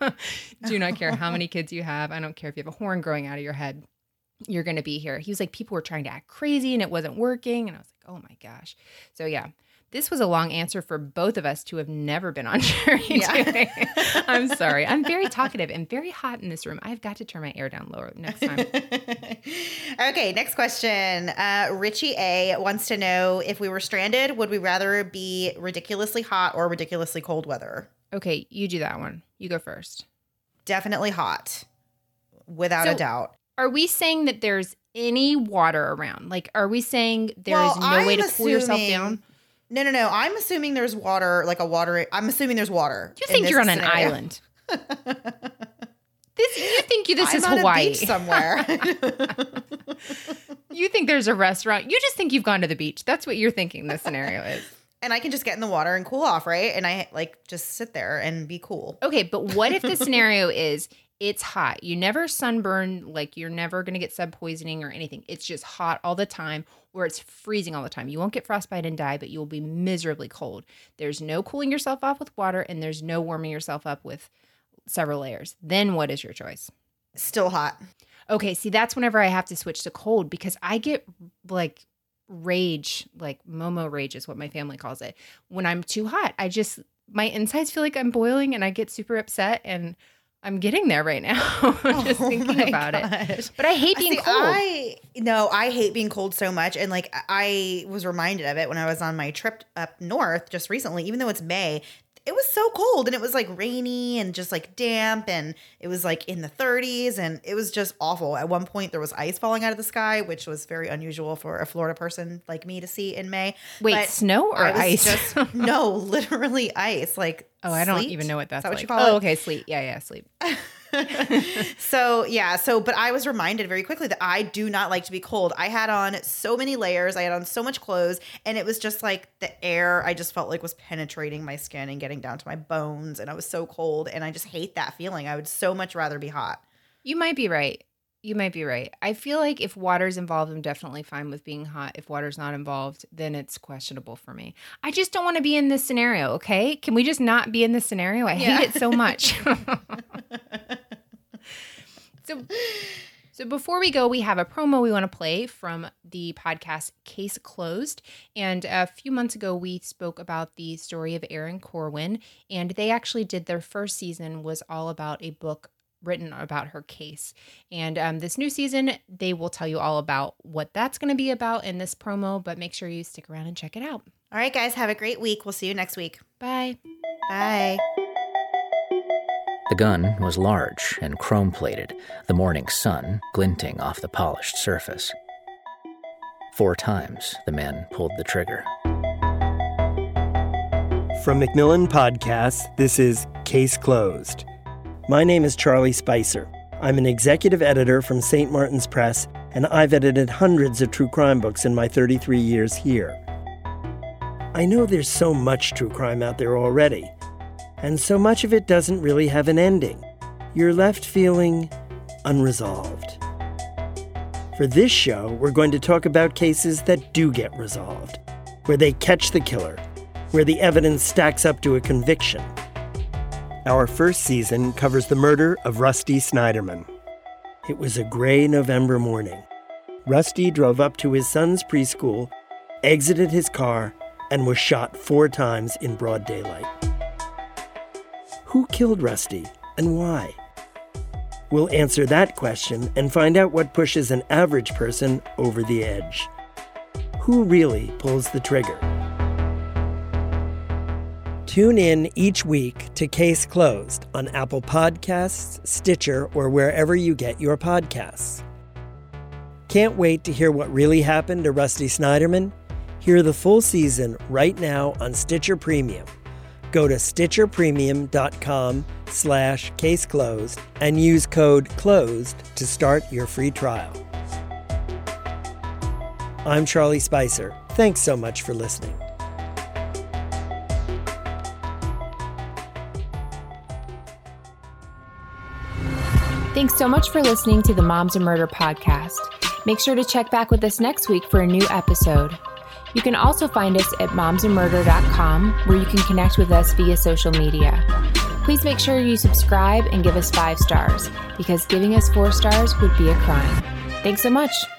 Do not care how many kids you have. I don't care if you have a horn growing out of your head. You're going to be here. He was like, people were trying to act crazy and it wasn't working. And I was like, oh my gosh. So yeah, this was a long answer for both of us to have never been on jury duty. I'm sorry. I'm very talkative and very hot in this room. I've got to turn my air down lower next time. Okay, next question. Richie A wants to know, if we were stranded, would we rather be ridiculously hot or ridiculously cold weather? Okay, you do that one. You go first. Definitely hot, without a doubt. Are we saying that there's any water around? Like, are we saying there is no way to cool yourself down? No. I'm assuming there's water, like I'm assuming there's water. You think you're on an island? You think this is Hawaii? On a beach somewhere. You think there's a restaurant? You just think you've gone to the beach. That's what you're thinking this scenario is. And I can just get in the water and cool off, right? And I like just sit there and be cool. Okay, but what if the scenario is it's hot? You never sunburn, like you're never going to get sub poisoning or anything. It's just hot all the time, or it's freezing all the time. You won't get frostbite and die, but you will be miserably cold. There's no cooling yourself off with water, and there's no warming yourself up with several layers. Then what is your choice? Still hot. Okay, see, that's whenever I have to switch to cold because I get like rage, like Momo rage is what my family calls it. When I'm too hot, my insides feel like I'm boiling and I get super upset, and I'm getting there right now. Just thinking about it. But I hate being cold. I hate being cold so much. And like I was reminded of it when I was on my trip up north just recently, even though it's May. It was so cold, and it was like rainy and just like damp, and it was like in the 30s, and it was just awful. At one point there was ice falling out of the sky, which was very unusual for a Florida person like me to see in May. Wait, but snow or ice? No, literally ice. Like, I don't even know what that's like. What you call it? Okay, sleet. Yeah, sleet. But I was reminded very quickly that I do not like to be cold. I had on so many layers. I had on so much clothes, and it was just like the air I just felt like was penetrating my skin and getting down to my bones, and I was so cold, and I just hate that feeling. I would so much rather be hot. You might be right. I feel like if water's involved, I'm definitely fine with being hot. If water's not involved, then it's questionable for me. I just don't want to be in this scenario, okay? Can we just not be in this scenario? I hate it so much. So before we go, we have a promo we want to play from the podcast Case Closed. And a few months ago, we spoke about the story of Erin Corwin. And they actually did their first season was all about a book written about her case. And this new season, they will tell you all about what that's going to be about in this promo. But make sure you stick around and check it out. All right, guys, have a great week. We'll see you next week. Bye. Bye. The gun was large and chrome-plated, the morning sun glinting off the polished surface. 4 times, the man pulled the trigger. From Macmillan Podcasts, this is Case Closed. My name is Charlie Spicer. I'm an executive editor from St. Martin's Press, and I've edited hundreds of true crime books in my 33 years here. I know there's so much true crime out there already, and so much of it doesn't really have an ending. You're left feeling unresolved. For this show, we're going to talk about cases that do get resolved, where they catch the killer, where the evidence stacks up to a conviction. Our first season covers the murder of Rusty Snyderman. It was a gray November morning. Rusty drove up to his son's preschool, exited his car, and was shot 4 times in broad daylight. Who killed Rusty, and why? We'll answer that question and find out what pushes an average person over the edge. Who really pulls the trigger? Tune in each week to Case Closed on Apple Podcasts, Stitcher, or wherever you get your podcasts. Can't wait to hear what really happened to Rusty Snyderman? Hear the full season right now on Stitcher Premium. Go to stitcherpremium.com/caseclosed and use code CLOSED to start your free trial. I'm Charlie Spicer. Thanks so much for listening. Thanks so much for listening to the Moms and Murder podcast. Make sure to check back with us next week for a new episode. You can also find us at momsandmurder.com, where you can connect with us via social media. Please make sure you subscribe and give us 5 stars, because giving us 4 stars would be a crime. Thanks so much.